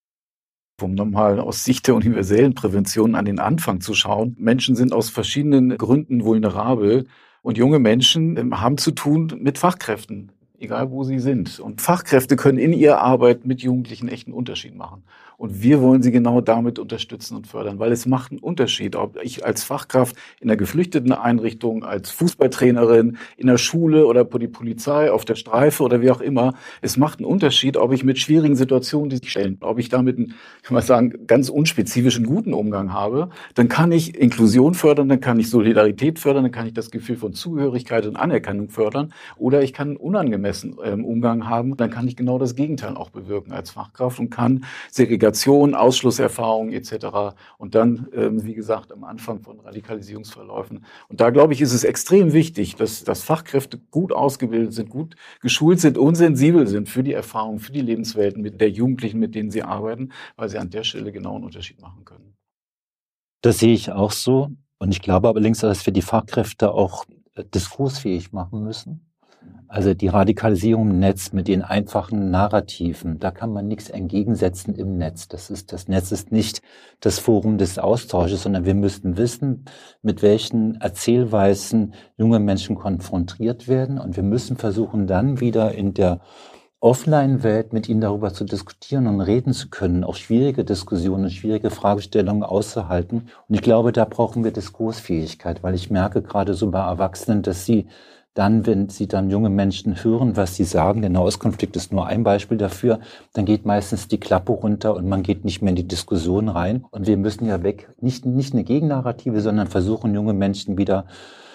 Um nochmal aus Sicht der universellen Prävention an den Anfang zu schauen. Menschen sind aus verschiedenen Gründen vulnerabel und junge Menschen haben zu tun mit Fachkräften, egal wo sie sind. Und Fachkräfte können in ihrer Arbeit mit Jugendlichen echt einen Unterschied machen. Und wir wollen sie genau damit unterstützen und fördern, weil es macht einen Unterschied, ob ich als Fachkraft in einer geflüchteten Einrichtung, als Fußballtrainerin, in der Schule oder bei der Polizei, auf der Streife oder wie auch immer. Es macht einen Unterschied, ob ich mit schwierigen Situationen die sich stellen, ob ich damit einen, kann man sagen, ganz unspezifischen guten Umgang habe. Dann kann ich Inklusion fördern, dann kann ich Solidarität fördern, dann kann ich das Gefühl von Zugehörigkeit und Anerkennung fördern. Oder ich kann einen unangemessenen ähm, Umgang haben, dann kann ich genau das Gegenteil auch bewirken als Fachkraft und kann Segregation, Ausschlusserfahrungen et cetera. Und dann, ähm, wie gesagt, am Anfang von Radikalisierungsverläufen. Und da, glaube ich, ist es extrem wichtig, dass, dass Fachkräfte gut ausgebildet sind, gut geschult sind und sensibel sind für die Erfahrungen, für die Lebenswelten mit der Jugendlichen, mit denen sie arbeiten, weil sie an der Stelle genau einen Unterschied machen können. Das sehe ich auch so. Und ich glaube allerdings, dass wir die Fachkräfte auch diskursfähig machen müssen. Also die Radikalisierung im Netz mit den einfachen Narrativen, da kann man nichts entgegensetzen im Netz. Das ist, das Netz ist nicht das Forum des Austausches, sondern wir müssten wissen, mit welchen Erzählweisen junge Menschen konfrontiert werden. Und wir müssen versuchen, dann wieder in der Offline-Welt mit ihnen darüber zu diskutieren und reden zu können, auch schwierige Diskussionen, schwierige Fragestellungen auszuhalten. Und ich glaube, da brauchen wir Diskursfähigkeit, weil ich merke gerade so bei Erwachsenen, dass sie Dann, wenn Sie dann junge Menschen hören, was sie sagen, der Nahostkonflikt ist nur ein Beispiel dafür, dann geht meistens die Klappe runter und man geht nicht mehr in die Diskussion rein. Und wir müssen ja weg, nicht, nicht eine Gegennarrative, sondern versuchen, junge Menschen wieder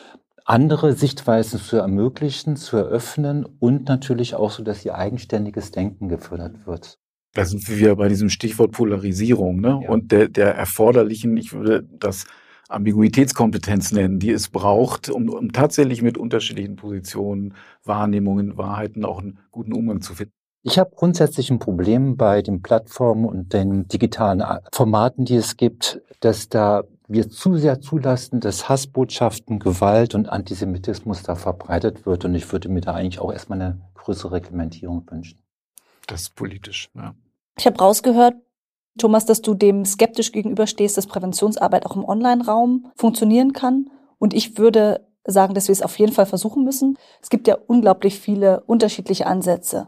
andere Sichtweisen zu ermöglichen, zu eröffnen und natürlich auch so, dass ihr eigenständiges Denken gefördert wird. Da sind wir wieder bei diesem Stichwort Polarisierung, ne? Ja. Und der, der erforderlichen, ich würde das Ambiguitätskompetenz nennen, die es braucht, um, um tatsächlich mit unterschiedlichen Positionen, Wahrnehmungen, Wahrheiten auch einen guten Umgang zu finden. Ich habe grundsätzlich ein Problem bei den Plattformen und den digitalen Formaten, die es gibt, dass da wir zu sehr zulassen, dass Hassbotschaften, Gewalt und Antisemitismus da verbreitet wird. Und ich würde mir da eigentlich auch erstmal eine größere Reglementierung wünschen. Das ist politisch, ja. Ich habe rausgehört, Thomas, dass du dem skeptisch gegenüberstehst, dass Präventionsarbeit auch im Online-Raum funktionieren kann. Und ich würde sagen, dass wir es auf jeden Fall versuchen müssen. Es gibt ja unglaublich viele unterschiedliche Ansätze.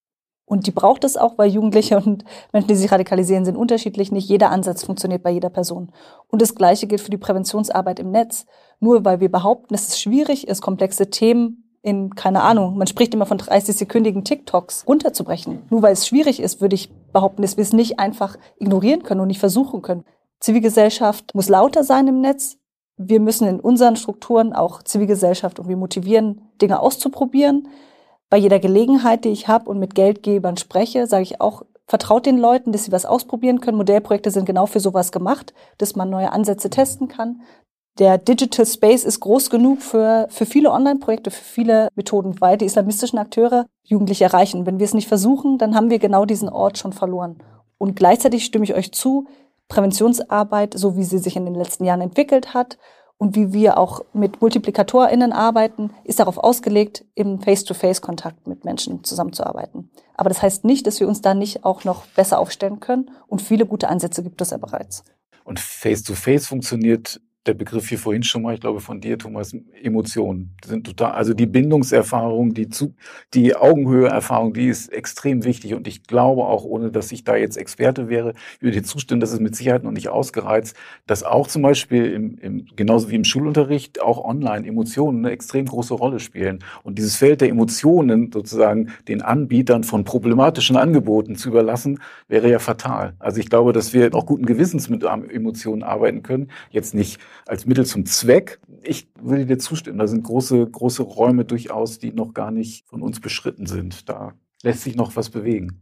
Und die braucht es auch, weil Jugendliche und Menschen, die sich radikalisieren, sind unterschiedlich. Nicht jeder Ansatz funktioniert bei jeder Person. Und das Gleiche gilt für die Präventionsarbeit im Netz. Nur weil wir behaupten, es ist schwierig ist, komplexe Themen in, keine Ahnung, man spricht immer von dreißig-sekündigen TikToks runterzubrechen. Nur weil es schwierig ist, würde ich behaupten, dass wir es nicht einfach ignorieren können und nicht versuchen können. Zivilgesellschaft muss lauter sein im Netz. Wir müssen in unseren Strukturen auch Zivilgesellschaft irgendwie motivieren, Dinge auszuprobieren. Bei jeder Gelegenheit, die ich habe und mit Geldgebern spreche, sage ich auch, vertraut den Leuten, dass sie was ausprobieren können. Modellprojekte sind genau für sowas gemacht, dass man neue Ansätze testen kann. Der Digital Space ist groß genug für, für viele Online-Projekte, für viele Methoden, weil die islamistischen Akteure Jugendliche erreichen. Wenn wir es nicht versuchen, dann haben wir genau diesen Ort schon verloren. Und gleichzeitig stimme ich euch zu, Präventionsarbeit, so wie sie sich in den letzten Jahren entwickelt hat und wie wir auch mit MultiplikatorInnen arbeiten, ist darauf ausgelegt, im Face-to-Face-Kontakt mit Menschen zusammenzuarbeiten. Aber das heißt nicht, dass wir uns da nicht auch noch besser aufstellen können. Und viele gute Ansätze gibt es ja bereits. Und Face-to-Face funktioniert, der Begriff hier vorhin schon mal, ich glaube von dir, Thomas, Emotionen sind total, also die Bindungserfahrung, die zu, die Augenhöhe-Erfahrung, die ist extrem wichtig. Und ich glaube auch, ohne dass ich da jetzt Experte wäre, ich würde dir zustimmen, das ist mit Sicherheit noch nicht ausgereizt, dass auch zum Beispiel im, im, genauso wie im Schulunterricht auch online Emotionen eine extrem große Rolle spielen. Und dieses Feld der Emotionen sozusagen den Anbietern von problematischen Angeboten zu überlassen, wäre ja fatal. Also ich glaube, dass wir auch guten Gewissens mit Emotionen arbeiten können. Jetzt nicht als Mittel zum Zweck. Ich würde dir zustimmen, da sind große, große Räume durchaus, die noch gar nicht von uns beschritten sind. Da lässt sich noch was bewegen.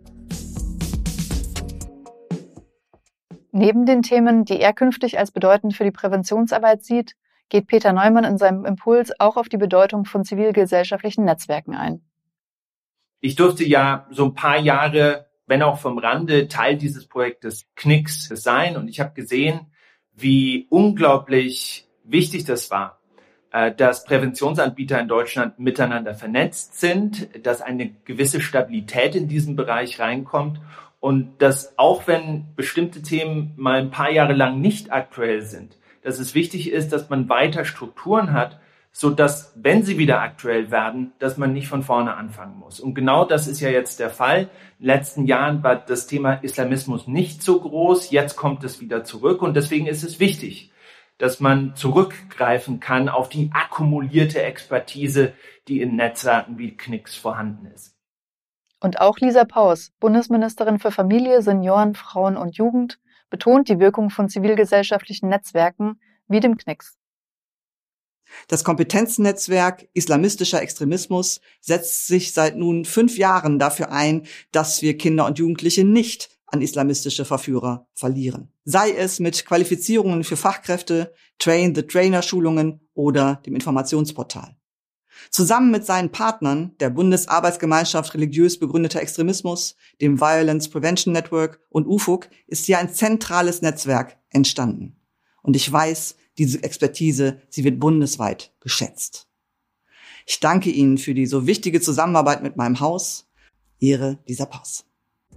Neben den Themen, die er künftig als bedeutend für die Präventionsarbeit sieht, geht Peter Neumann in seinem Impuls auch auf die Bedeutung von zivilgesellschaftlichen Netzwerken ein. Ich durfte ja so ein paar Jahre, wenn auch vom Rande, Teil dieses Projektes Knicks sein und ich habe gesehen, wie unglaublich wichtig das war, dass Präventionsanbieter in Deutschland miteinander vernetzt sind, dass eine gewisse Stabilität in diesem Bereich reinkommt und dass auch wenn bestimmte Themen mal ein paar Jahre lang nicht aktuell sind, dass es wichtig ist, dass man weiter Strukturen hat, so dass, wenn sie wieder aktuell werden, dass man nicht von vorne anfangen muss. Und genau das ist ja jetzt der Fall. In den letzten Jahren war das Thema Islamismus nicht so groß. Jetzt kommt es wieder zurück. Und deswegen ist es wichtig, dass man zurückgreifen kann auf die akkumulierte Expertise, die in Netzwerken wie Knicks vorhanden ist. Und auch Lisa Paus, Bundesministerin für Familie, Senioren, Frauen und Jugend, betont die Wirkung von zivilgesellschaftlichen Netzwerken wie dem Knicks. Das Kompetenznetzwerk Islamistischer Extremismus setzt sich seit nun fünf Jahren dafür ein, dass wir Kinder und Jugendliche nicht an islamistische Verführer verlieren. Sei es mit Qualifizierungen für Fachkräfte, Train-the-Trainer-Schulungen oder dem Informationsportal. Zusammen mit seinen Partnern, der Bundesarbeitsgemeinschaft religiös begründeter Extremismus, dem Violence Prevention Network und U F O G, ist hier ein zentrales Netzwerk entstanden. Und ich weiß, diese Expertise, sie wird bundesweit geschätzt. Ich danke Ihnen für die so wichtige Zusammenarbeit mit meinem Haus. Ihre Lisa Paus.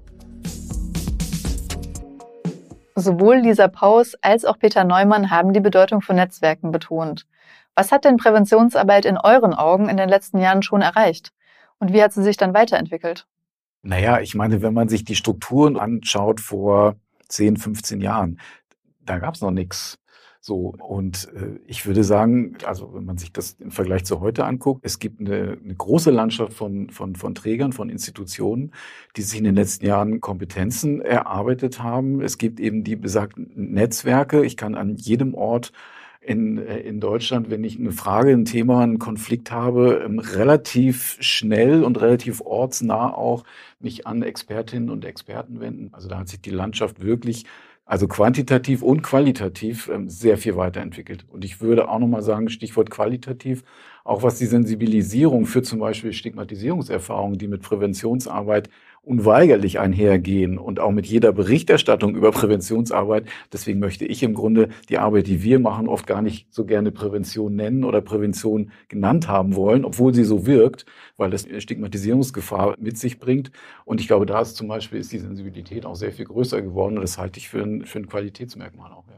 Sowohl Lisa Paus als auch Peter Neumann haben die Bedeutung von Netzwerken betont. Was hat denn Präventionsarbeit in euren Augen in den letzten Jahren schon erreicht? Und wie hat sie sich dann weiterentwickelt? Naja, ich meine, wenn man sich die Strukturen anschaut vor zehn, fünfzehn Jahren, da gab es noch nichts. So, und äh, ich würde sagen, also wenn man sich das im Vergleich zu heute anguckt, es gibt eine, eine große Landschaft von, von, von Trägern, von Institutionen, die sich in den letzten Jahren Kompetenzen erarbeitet haben. Es gibt eben die besagten Netzwerke. Ich kann an jedem Ort in, in Deutschland, wenn ich eine Frage, ein Thema, einen Konflikt habe, relativ schnell und relativ ortsnah auch mich an Expertinnen und Experten wenden. Also da hat sich die Landschaft wirklich, also quantitativ und qualitativ, sehr viel weiterentwickelt. Und ich würde auch nochmal sagen, Stichwort qualitativ, auch was die Sensibilisierung für zum Beispiel Stigmatisierungserfahrungen, die mit Präventionsarbeit unweigerlich einhergehen und auch mit jeder Berichterstattung über Präventionsarbeit. Deswegen möchte ich im Grunde die Arbeit, die wir machen, oft gar nicht so gerne Prävention nennen oder Prävention genannt haben wollen, obwohl sie so wirkt, weil das Stigmatisierungsgefahr mit sich bringt. Und ich glaube, da ist zum Beispiel ist die Sensibilität auch sehr viel größer geworden und das halte ich für ein, für ein Qualitätsmerkmal auch. Ja.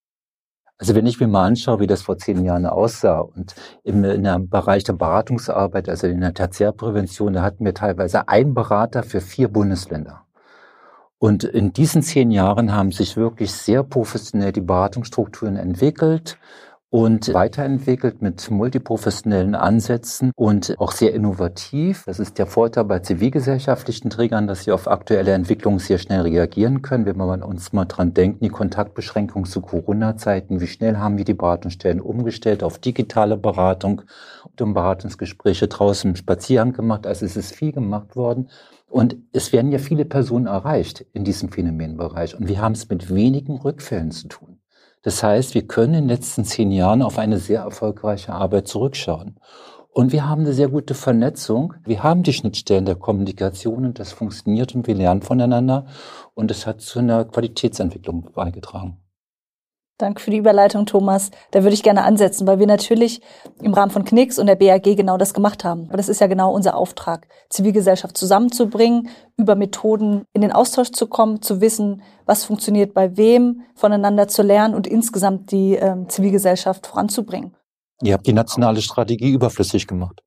Also wenn ich mir mal anschaue, wie das vor zehn Jahren aussah und im, in dem Bereich der Beratungsarbeit, also in der Tertiärprävention, da hatten wir teilweise einen Berater für vier Bundesländer. Und in diesen zehn Jahren haben sich wirklich sehr professionell die Beratungsstrukturen entwickelt und weiterentwickelt mit multiprofessionellen Ansätzen und auch sehr innovativ. Das ist der Vorteil bei zivilgesellschaftlichen Trägern, dass sie auf aktuelle Entwicklungen sehr schnell reagieren können. Wenn wir uns mal dran denken, die Kontaktbeschränkungen zu Corona-Zeiten, wie schnell haben wir die Beratungsstellen umgestellt auf digitale Beratung und Beratungsgespräche draußen im Spaziergang gemacht. Also es ist viel gemacht worden. Und es werden ja viele Personen erreicht in diesem Phänomenbereich. Und wir haben es mit wenigen Rückfällen zu tun. Das heißt, wir können in den letzten zehn Jahren auf eine sehr erfolgreiche Arbeit zurückschauen. Und wir haben eine sehr gute Vernetzung. Wir haben die Schnittstellen der Kommunikation und das funktioniert und wir lernen voneinander. Und es hat zu einer Qualitätsentwicklung beigetragen. Danke für die Überleitung, Thomas. Da würde ich gerne ansetzen, weil wir natürlich im Rahmen von Knicks und der B A G genau das gemacht haben. Aber das ist ja genau unser Auftrag, Zivilgesellschaft zusammenzubringen, über Methoden in den Austausch zu kommen, zu wissen, was funktioniert bei wem, voneinander zu lernen und insgesamt die ähm, Zivilgesellschaft voranzubringen. Ihr habt die nationale Strategie überflüssig gemacht.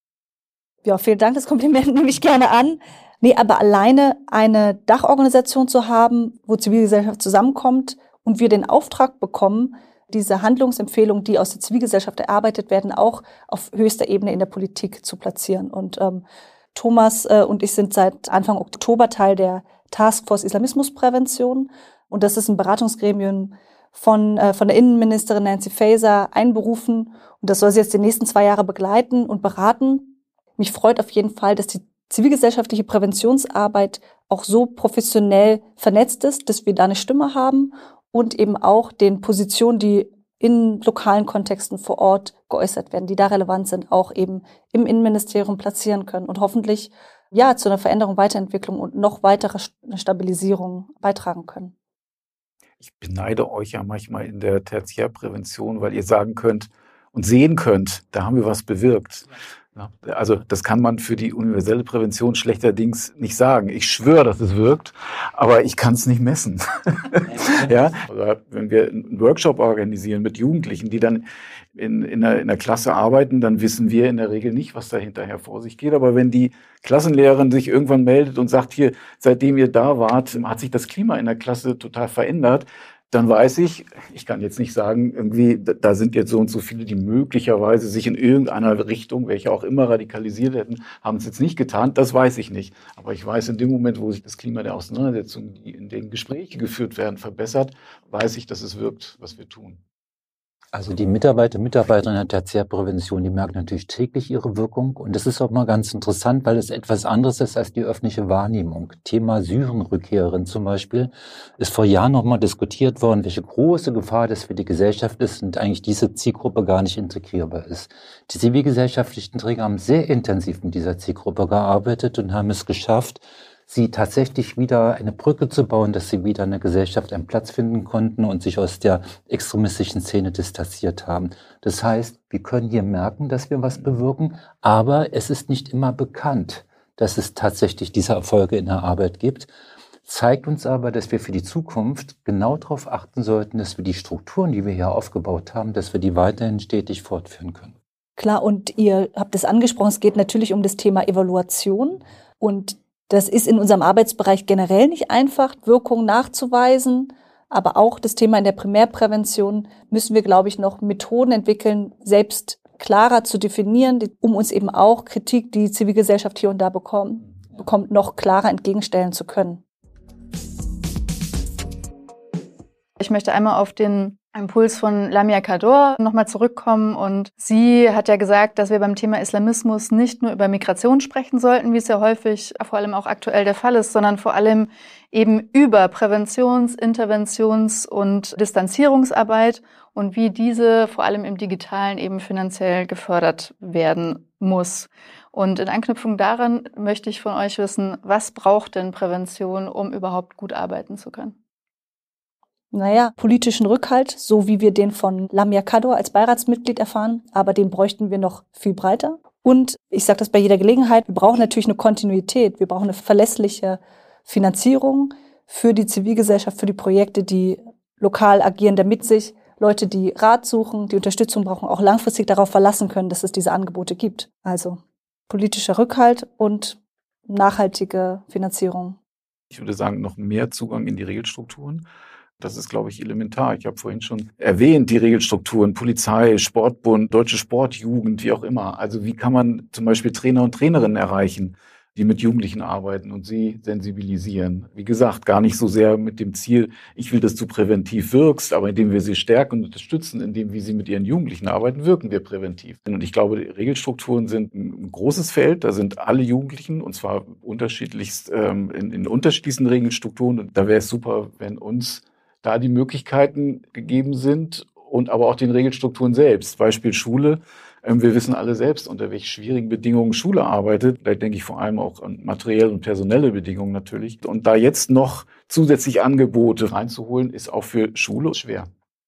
Ja, vielen Dank, das Kompliment nehme ich gerne an. Nee, aber alleine eine Dachorganisation zu haben, wo Zivilgesellschaft zusammenkommt, und wir den Auftrag bekommen, diese Handlungsempfehlungen, die aus der Zivilgesellschaft erarbeitet werden, auch auf höchster Ebene in der Politik zu platzieren. Und ähm, Thomas äh, und ich sind seit Anfang Oktober Teil der Taskforce Islamismusprävention. Und das ist ein Beratungsgremium von, äh, von der Innenministerin Nancy Faeser einberufen. Und das soll sie jetzt die nächsten zwei Jahre begleiten und beraten. Mich freut auf jeden Fall, dass die zivilgesellschaftliche Präventionsarbeit auch so professionell vernetzt ist, dass wir da eine Stimme haben und eben auch den Positionen, die in lokalen Kontexten vor Ort geäußert werden, die da relevant sind, auch eben im Innenministerium platzieren können und hoffentlich ja zu einer Veränderung, Weiterentwicklung und noch weiterer Stabilisierung beitragen können. Ich beneide euch ja manchmal in der Tertiärprävention, weil ihr sagen könnt und sehen könnt, da haben wir was bewirkt. Ja, also das kann man für die universelle Prävention schlechterdings nicht sagen. Ich schwöre, dass es wirkt, aber ich kann es nicht messen. Ja, oder wenn wir einen Workshop organisieren mit Jugendlichen, die dann in, in, der, in der Klasse arbeiten, dann wissen wir in der Regel nicht, was da hinterher vor sich geht. Aber wenn die Klassenlehrerin sich irgendwann meldet und sagt, hier, seitdem ihr da wart, hat sich das Klima in der Klasse total verändert, dann weiß ich, ich kann jetzt nicht sagen, irgendwie, da sind jetzt so und so viele, die möglicherweise sich in irgendeiner Richtung, welche auch immer radikalisiert hätten, haben es jetzt nicht getan. Das weiß ich nicht. Aber ich weiß, in dem Moment, wo sich das Klima der Auseinandersetzung, die in denen Gespräche geführt werden, verbessert, weiß ich, dass es wirkt, was wir tun. Also die Mitarbeiter und Mitarbeiterinnen der Tertiärprävention, die merken natürlich täglich ihre Wirkung. Und das ist auch mal ganz interessant, weil es etwas anderes ist als die öffentliche Wahrnehmung. Thema Syrien-Rückkehrerin zum Beispiel ist vor Jahren noch mal diskutiert worden, welche große Gefahr das für die Gesellschaft ist und eigentlich diese Zielgruppe gar nicht integrierbar ist. Die zivilgesellschaftlichen Träger haben sehr intensiv mit dieser Zielgruppe gearbeitet und haben es geschafft, sie tatsächlich wieder eine Brücke zu bauen, dass sie wieder in der Gesellschaft einen Platz finden konnten und sich aus der extremistischen Szene distanziert haben. Das heißt, wir können hier merken, dass wir was bewirken, aber es ist nicht immer bekannt, dass es tatsächlich diese Erfolge in der Arbeit gibt. Zeigt uns aber, dass wir für die Zukunft genau darauf achten sollten, dass wir die Strukturen, die wir hier aufgebaut haben, dass wir die weiterhin stetig fortführen können. Klar, und ihr habt es angesprochen, es geht natürlich um das Thema Evaluation und das ist in unserem Arbeitsbereich generell nicht einfach, Wirkung nachzuweisen. Aber auch das Thema in der Primärprävention müssen wir, glaube ich, noch Methoden entwickeln, selbst klarer zu definieren, um uns eben auch Kritik, die Zivilgesellschaft hier und da bekommt, bekommt, noch klarer entgegenstellen zu können. Ich möchte einmal auf den Impuls von Lamia Kador nochmal zurückkommen. Und sie hat ja gesagt, dass wir beim Thema Islamismus nicht nur über Migration sprechen sollten, wie es ja häufig vor allem auch aktuell der Fall ist, sondern vor allem eben über Präventions-, Interventions- und Distanzierungsarbeit und wie diese vor allem im Digitalen eben finanziell gefördert werden muss. Und in Anknüpfung daran möchte ich von euch wissen, was braucht denn Prävention, um überhaupt gut arbeiten zu können? Naja, politischen Rückhalt, so wie wir den von Lamia Kador als Beiratsmitglied erfahren, aber den bräuchten wir noch viel breiter. Und ich sage das bei jeder Gelegenheit, wir brauchen natürlich eine Kontinuität, wir brauchen eine verlässliche Finanzierung für die Zivilgesellschaft, für die Projekte, die lokal agieren, damit sich Leute, die Rat suchen, die Unterstützung brauchen, auch langfristig darauf verlassen können, dass es diese Angebote gibt. Also politischer Rückhalt und nachhaltige Finanzierung. Ich würde sagen, noch mehr Zugang in die Regelstrukturen. Das ist, glaube ich, elementar. Ich habe vorhin schon erwähnt, die Regelstrukturen, Polizei, Sportbund, Deutsche Sportjugend, wie auch immer. Also wie kann man zum Beispiel Trainer und Trainerinnen erreichen, die mit Jugendlichen arbeiten und sie sensibilisieren? Wie gesagt, gar nicht so sehr mit dem Ziel, ich will, dass du präventiv wirkst, aber indem wir sie stärken und unterstützen, indem wie sie mit ihren Jugendlichen arbeiten, wirken wir präventiv. Und ich glaube, die Regelstrukturen sind ein großes Feld. Da sind alle Jugendlichen, und zwar unterschiedlichst ähm, in, in unterschiedlichsten Regelstrukturen. Und da wäre es super, wenn uns da die Möglichkeiten gegeben sind und aber auch den Regelstrukturen selbst. Beispiel Schule. Wir wissen alle selbst, unter welchen schwierigen Bedingungen Schule arbeitet. Da denke ich vor allem auch an materielle und personelle Bedingungen natürlich. Und da jetzt noch zusätzlich Angebote reinzuholen, ist auch für Schule schwer.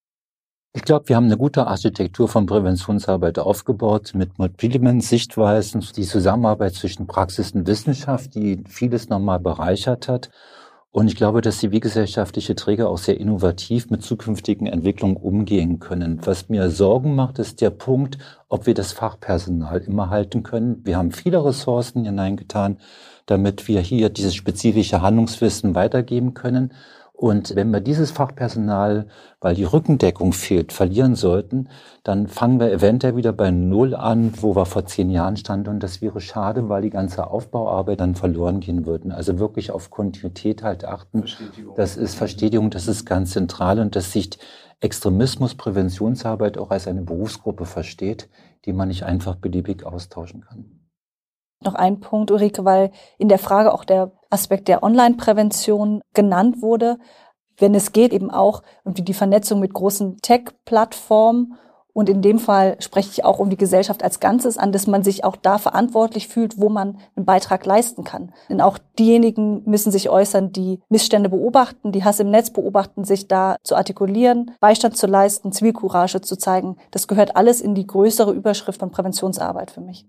Ich glaube, wir haben eine gute Architektur von Präventionsarbeit aufgebaut mit multiplen Sichtweisen, die Zusammenarbeit zwischen Praxis und Wissenschaft, die vieles nochmal bereichert hat. Und ich glaube, dass zivilgesellschaftliche Träger auch sehr innovativ mit zukünftigen Entwicklungen umgehen können. Was mir Sorgen macht, ist der Punkt, ob wir das Fachpersonal immer halten können. Wir haben viele Ressourcen hineingetan, damit wir hier dieses spezifische Handlungswissen weitergeben können. Und wenn wir dieses Fachpersonal, weil die Rückendeckung fehlt, verlieren sollten, dann fangen wir eventuell wieder bei Null an, wo wir vor zehn Jahren standen. Und das wäre schade, weil die ganze Aufbauarbeit dann verloren gehen würden. Also wirklich auf Kontinuität halt achten. Das ist Verstetigung, das ist ganz zentral. Und dass sich Extremismus, Präventionsarbeit auch als eine Berufsgruppe versteht, die man nicht einfach beliebig austauschen kann. Noch ein Punkt, Ulrike, weil in der Frage auch der Aspekt der Online-Prävention genannt wurde, wenn es geht, eben auch um die Vernetzung mit großen Tech-Plattformen. Und in dem Fall spreche ich auch um die Gesellschaft als Ganzes an, dass man sich auch da verantwortlich fühlt, wo man einen Beitrag leisten kann. Denn auch diejenigen müssen sich äußern, die Missstände beobachten, die Hass im Netz beobachten, sich da zu artikulieren, Beistand zu leisten, Zivilcourage zu zeigen. Das gehört alles in die größere Überschrift von Präventionsarbeit für mich.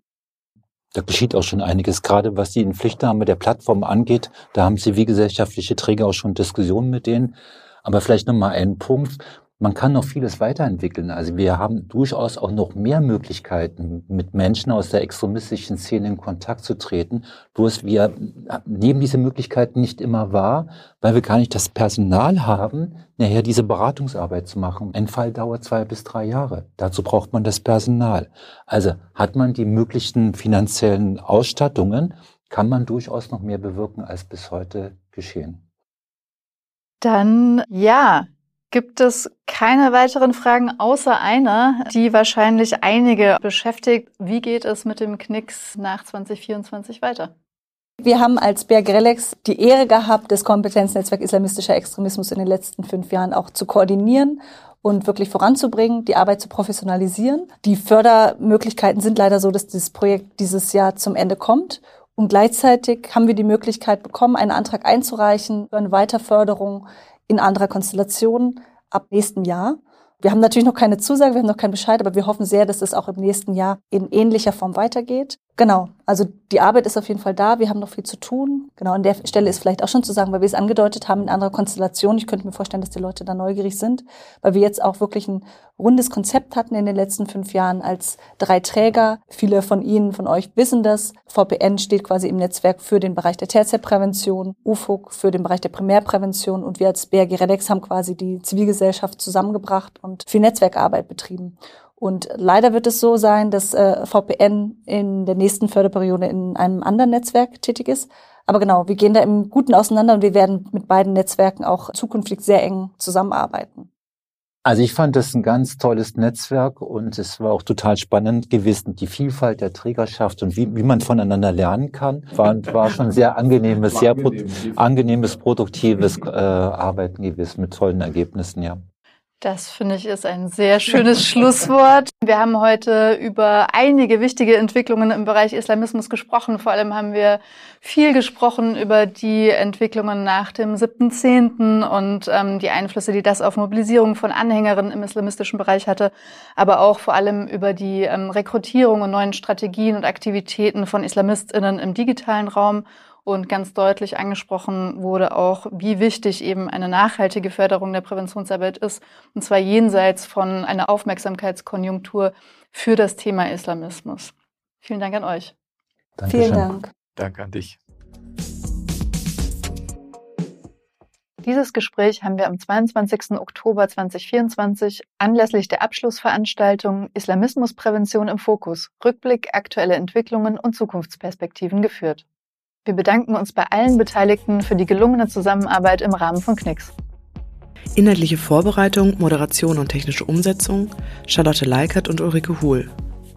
Da geschieht auch schon einiges, gerade was die Inpflichtnahme der Plattform angeht. Da haben zivilgesellschaftliche Träger auch schon Diskussionen mit denen. Aber vielleicht nochmal einen Punkt. Man kann noch vieles weiterentwickeln. Also wir haben durchaus auch noch mehr Möglichkeiten, mit Menschen aus der extremistischen Szene in Kontakt zu treten. Bloß wir nehmen diese Möglichkeiten nicht immer wahr, weil wir gar nicht das Personal haben, nachher diese Beratungsarbeit zu machen. Ein Fall dauert zwei bis drei Jahre. Dazu braucht man das Personal. Also hat man die möglichen finanziellen Ausstattungen, kann man durchaus noch mehr bewirken, als bis heute geschehen. Dann, ja. Gibt es keine weiteren Fragen außer einer, die wahrscheinlich einige beschäftigt? Wie geht es mit dem Knicks nach zwanzig vierundzwanzig weiter? Wir haben als B A G RELEX die Ehre gehabt, das Kompetenznetzwerk islamistischer Extremismus in den letzten fünf Jahren auch zu koordinieren und wirklich voranzubringen, die Arbeit zu professionalisieren. Die Fördermöglichkeiten sind leider so, dass dieses Projekt dieses Jahr zum Ende kommt. Und gleichzeitig haben wir die Möglichkeit bekommen, einen Antrag einzureichen für eine Weiterförderung in anderer Konstellation ab nächstem Jahr. Wir haben natürlich noch keine Zusage, wir haben noch keinen Bescheid, aber wir hoffen sehr, dass es auch im nächsten Jahr in ähnlicher Form weitergeht. Genau, also die Arbeit ist auf jeden Fall da, wir haben noch viel zu tun. Genau, an der Stelle ist vielleicht auch schon zu sagen, weil wir es angedeutet haben in anderer Konstellation. Ich könnte mir vorstellen, dass die Leute da neugierig sind, weil wir jetzt auch wirklich ein rundes Konzept hatten in den letzten fünf Jahren als drei Träger. Viele von Ihnen, von euch wissen das. V P N steht quasi im Netzwerk für den Bereich der Tertiärprävention, U F U C für den Bereich der Primärprävention und wir als B A G RELEX haben quasi die Zivilgesellschaft zusammengebracht und viel Netzwerkarbeit betrieben. Und leider wird es so sein, dass äh, V P N in der nächsten Förderperiode in einem anderen Netzwerk tätig ist. Aber genau, wir gehen da im Guten auseinander und wir werden mit beiden Netzwerken auch zukünftig sehr eng zusammenarbeiten. Also ich fand das ein ganz tolles Netzwerk und es war auch total spannend gewesen, die Vielfalt der Trägerschaft und wie, wie man voneinander lernen kann. War, war schon sehr angenehmes, sehr pro, angenehmes, produktives äh, Arbeiten gewesen mit tollen Ergebnissen, ja. Das, finde ich, ist ein sehr schönes Schlusswort. Wir haben heute über einige wichtige Entwicklungen im Bereich Islamismus gesprochen. Vor allem haben wir viel gesprochen über die Entwicklungen nach dem siebten zehnten und ähm, die Einflüsse, die das auf Mobilisierung von Anhängerinnen im islamistischen Bereich hatte, aber auch vor allem über die ähm, Rekrutierung und neuen Strategien und Aktivitäten von IslamistInnen im digitalen Raum. Und ganz deutlich angesprochen wurde auch, wie wichtig eben eine nachhaltige Förderung der Präventionsarbeit ist, und zwar jenseits von einer Aufmerksamkeitskonjunktur für das Thema Islamismus. Vielen Dank an euch. Dankeschön. Vielen Dank. Danke an dich. Dieses Gespräch haben wir am zweiundzwanzigsten Oktober zweitausendvierundzwanzig anlässlich der Abschlussveranstaltung Islamismusprävention im Fokus, Rückblick, aktuelle Entwicklungen und Zukunftsperspektiven geführt. Wir bedanken uns bei allen Beteiligten für die gelungene Zusammenarbeit im Rahmen von Knicks. Inhaltliche Vorbereitung, Moderation und technische Umsetzung Charlotte Leikert und Ulrike Huhl.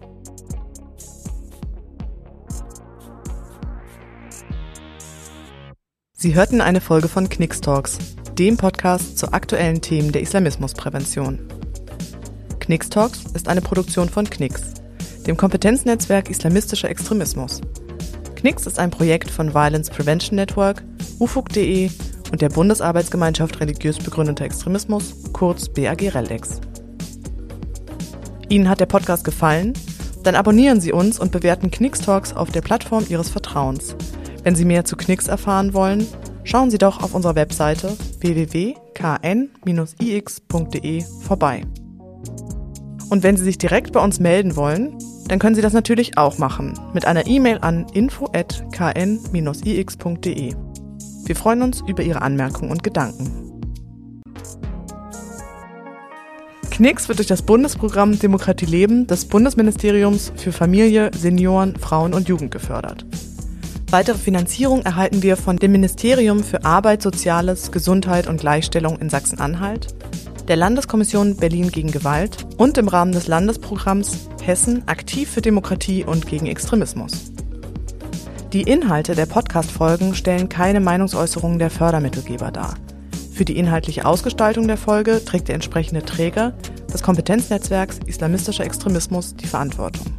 Sie hörten eine Folge von Knicks Talks, dem Podcast zu aktuellen Themen der Islamismusprävention. Knicks Talks ist eine Produktion von Knicks, dem Kompetenznetzwerk Islamistischer Extremismus. Knicks ist ein Projekt von Violence Prevention Network, U F U C punkt de und der Bundesarbeitsgemeinschaft religiös begründeter Extremismus, kurz B A G RELEX. Ihnen hat der Podcast gefallen? Dann abonnieren Sie uns und bewerten Knicks Talks auf der Plattform Ihres Vertrauens. Wenn Sie mehr zu Knicks erfahren wollen, schauen Sie doch auf unserer Webseite w w w punkt k n bindestrich i x punkt de vorbei. Und wenn Sie sich direkt bei uns melden wollen, dann können Sie das natürlich auch machen, mit einer E-Mail an info at k n bindestrich i x punkt de. Wir freuen uns über Ihre Anmerkungen und Gedanken. Knicks wird durch das Bundesprogramm Demokratie leben des Bundesministeriums für Familie, Senioren, Frauen und Jugend gefördert. Weitere Finanzierung erhalten wir von dem Ministerium für Arbeit, Soziales, Gesundheit und Gleichstellung in Sachsen-Anhalt, der Landeskommission Berlin gegen Gewalt und im Rahmen des Landesprogramms Hessen aktiv für Demokratie und gegen Extremismus. Die Inhalte der Podcast-Folgen stellen keine Meinungsäußerungen der Fördermittelgeber dar. Für die inhaltliche Ausgestaltung der Folge trägt der entsprechende Träger des Kompetenznetzwerks Islamistischer Extremismus die Verantwortung.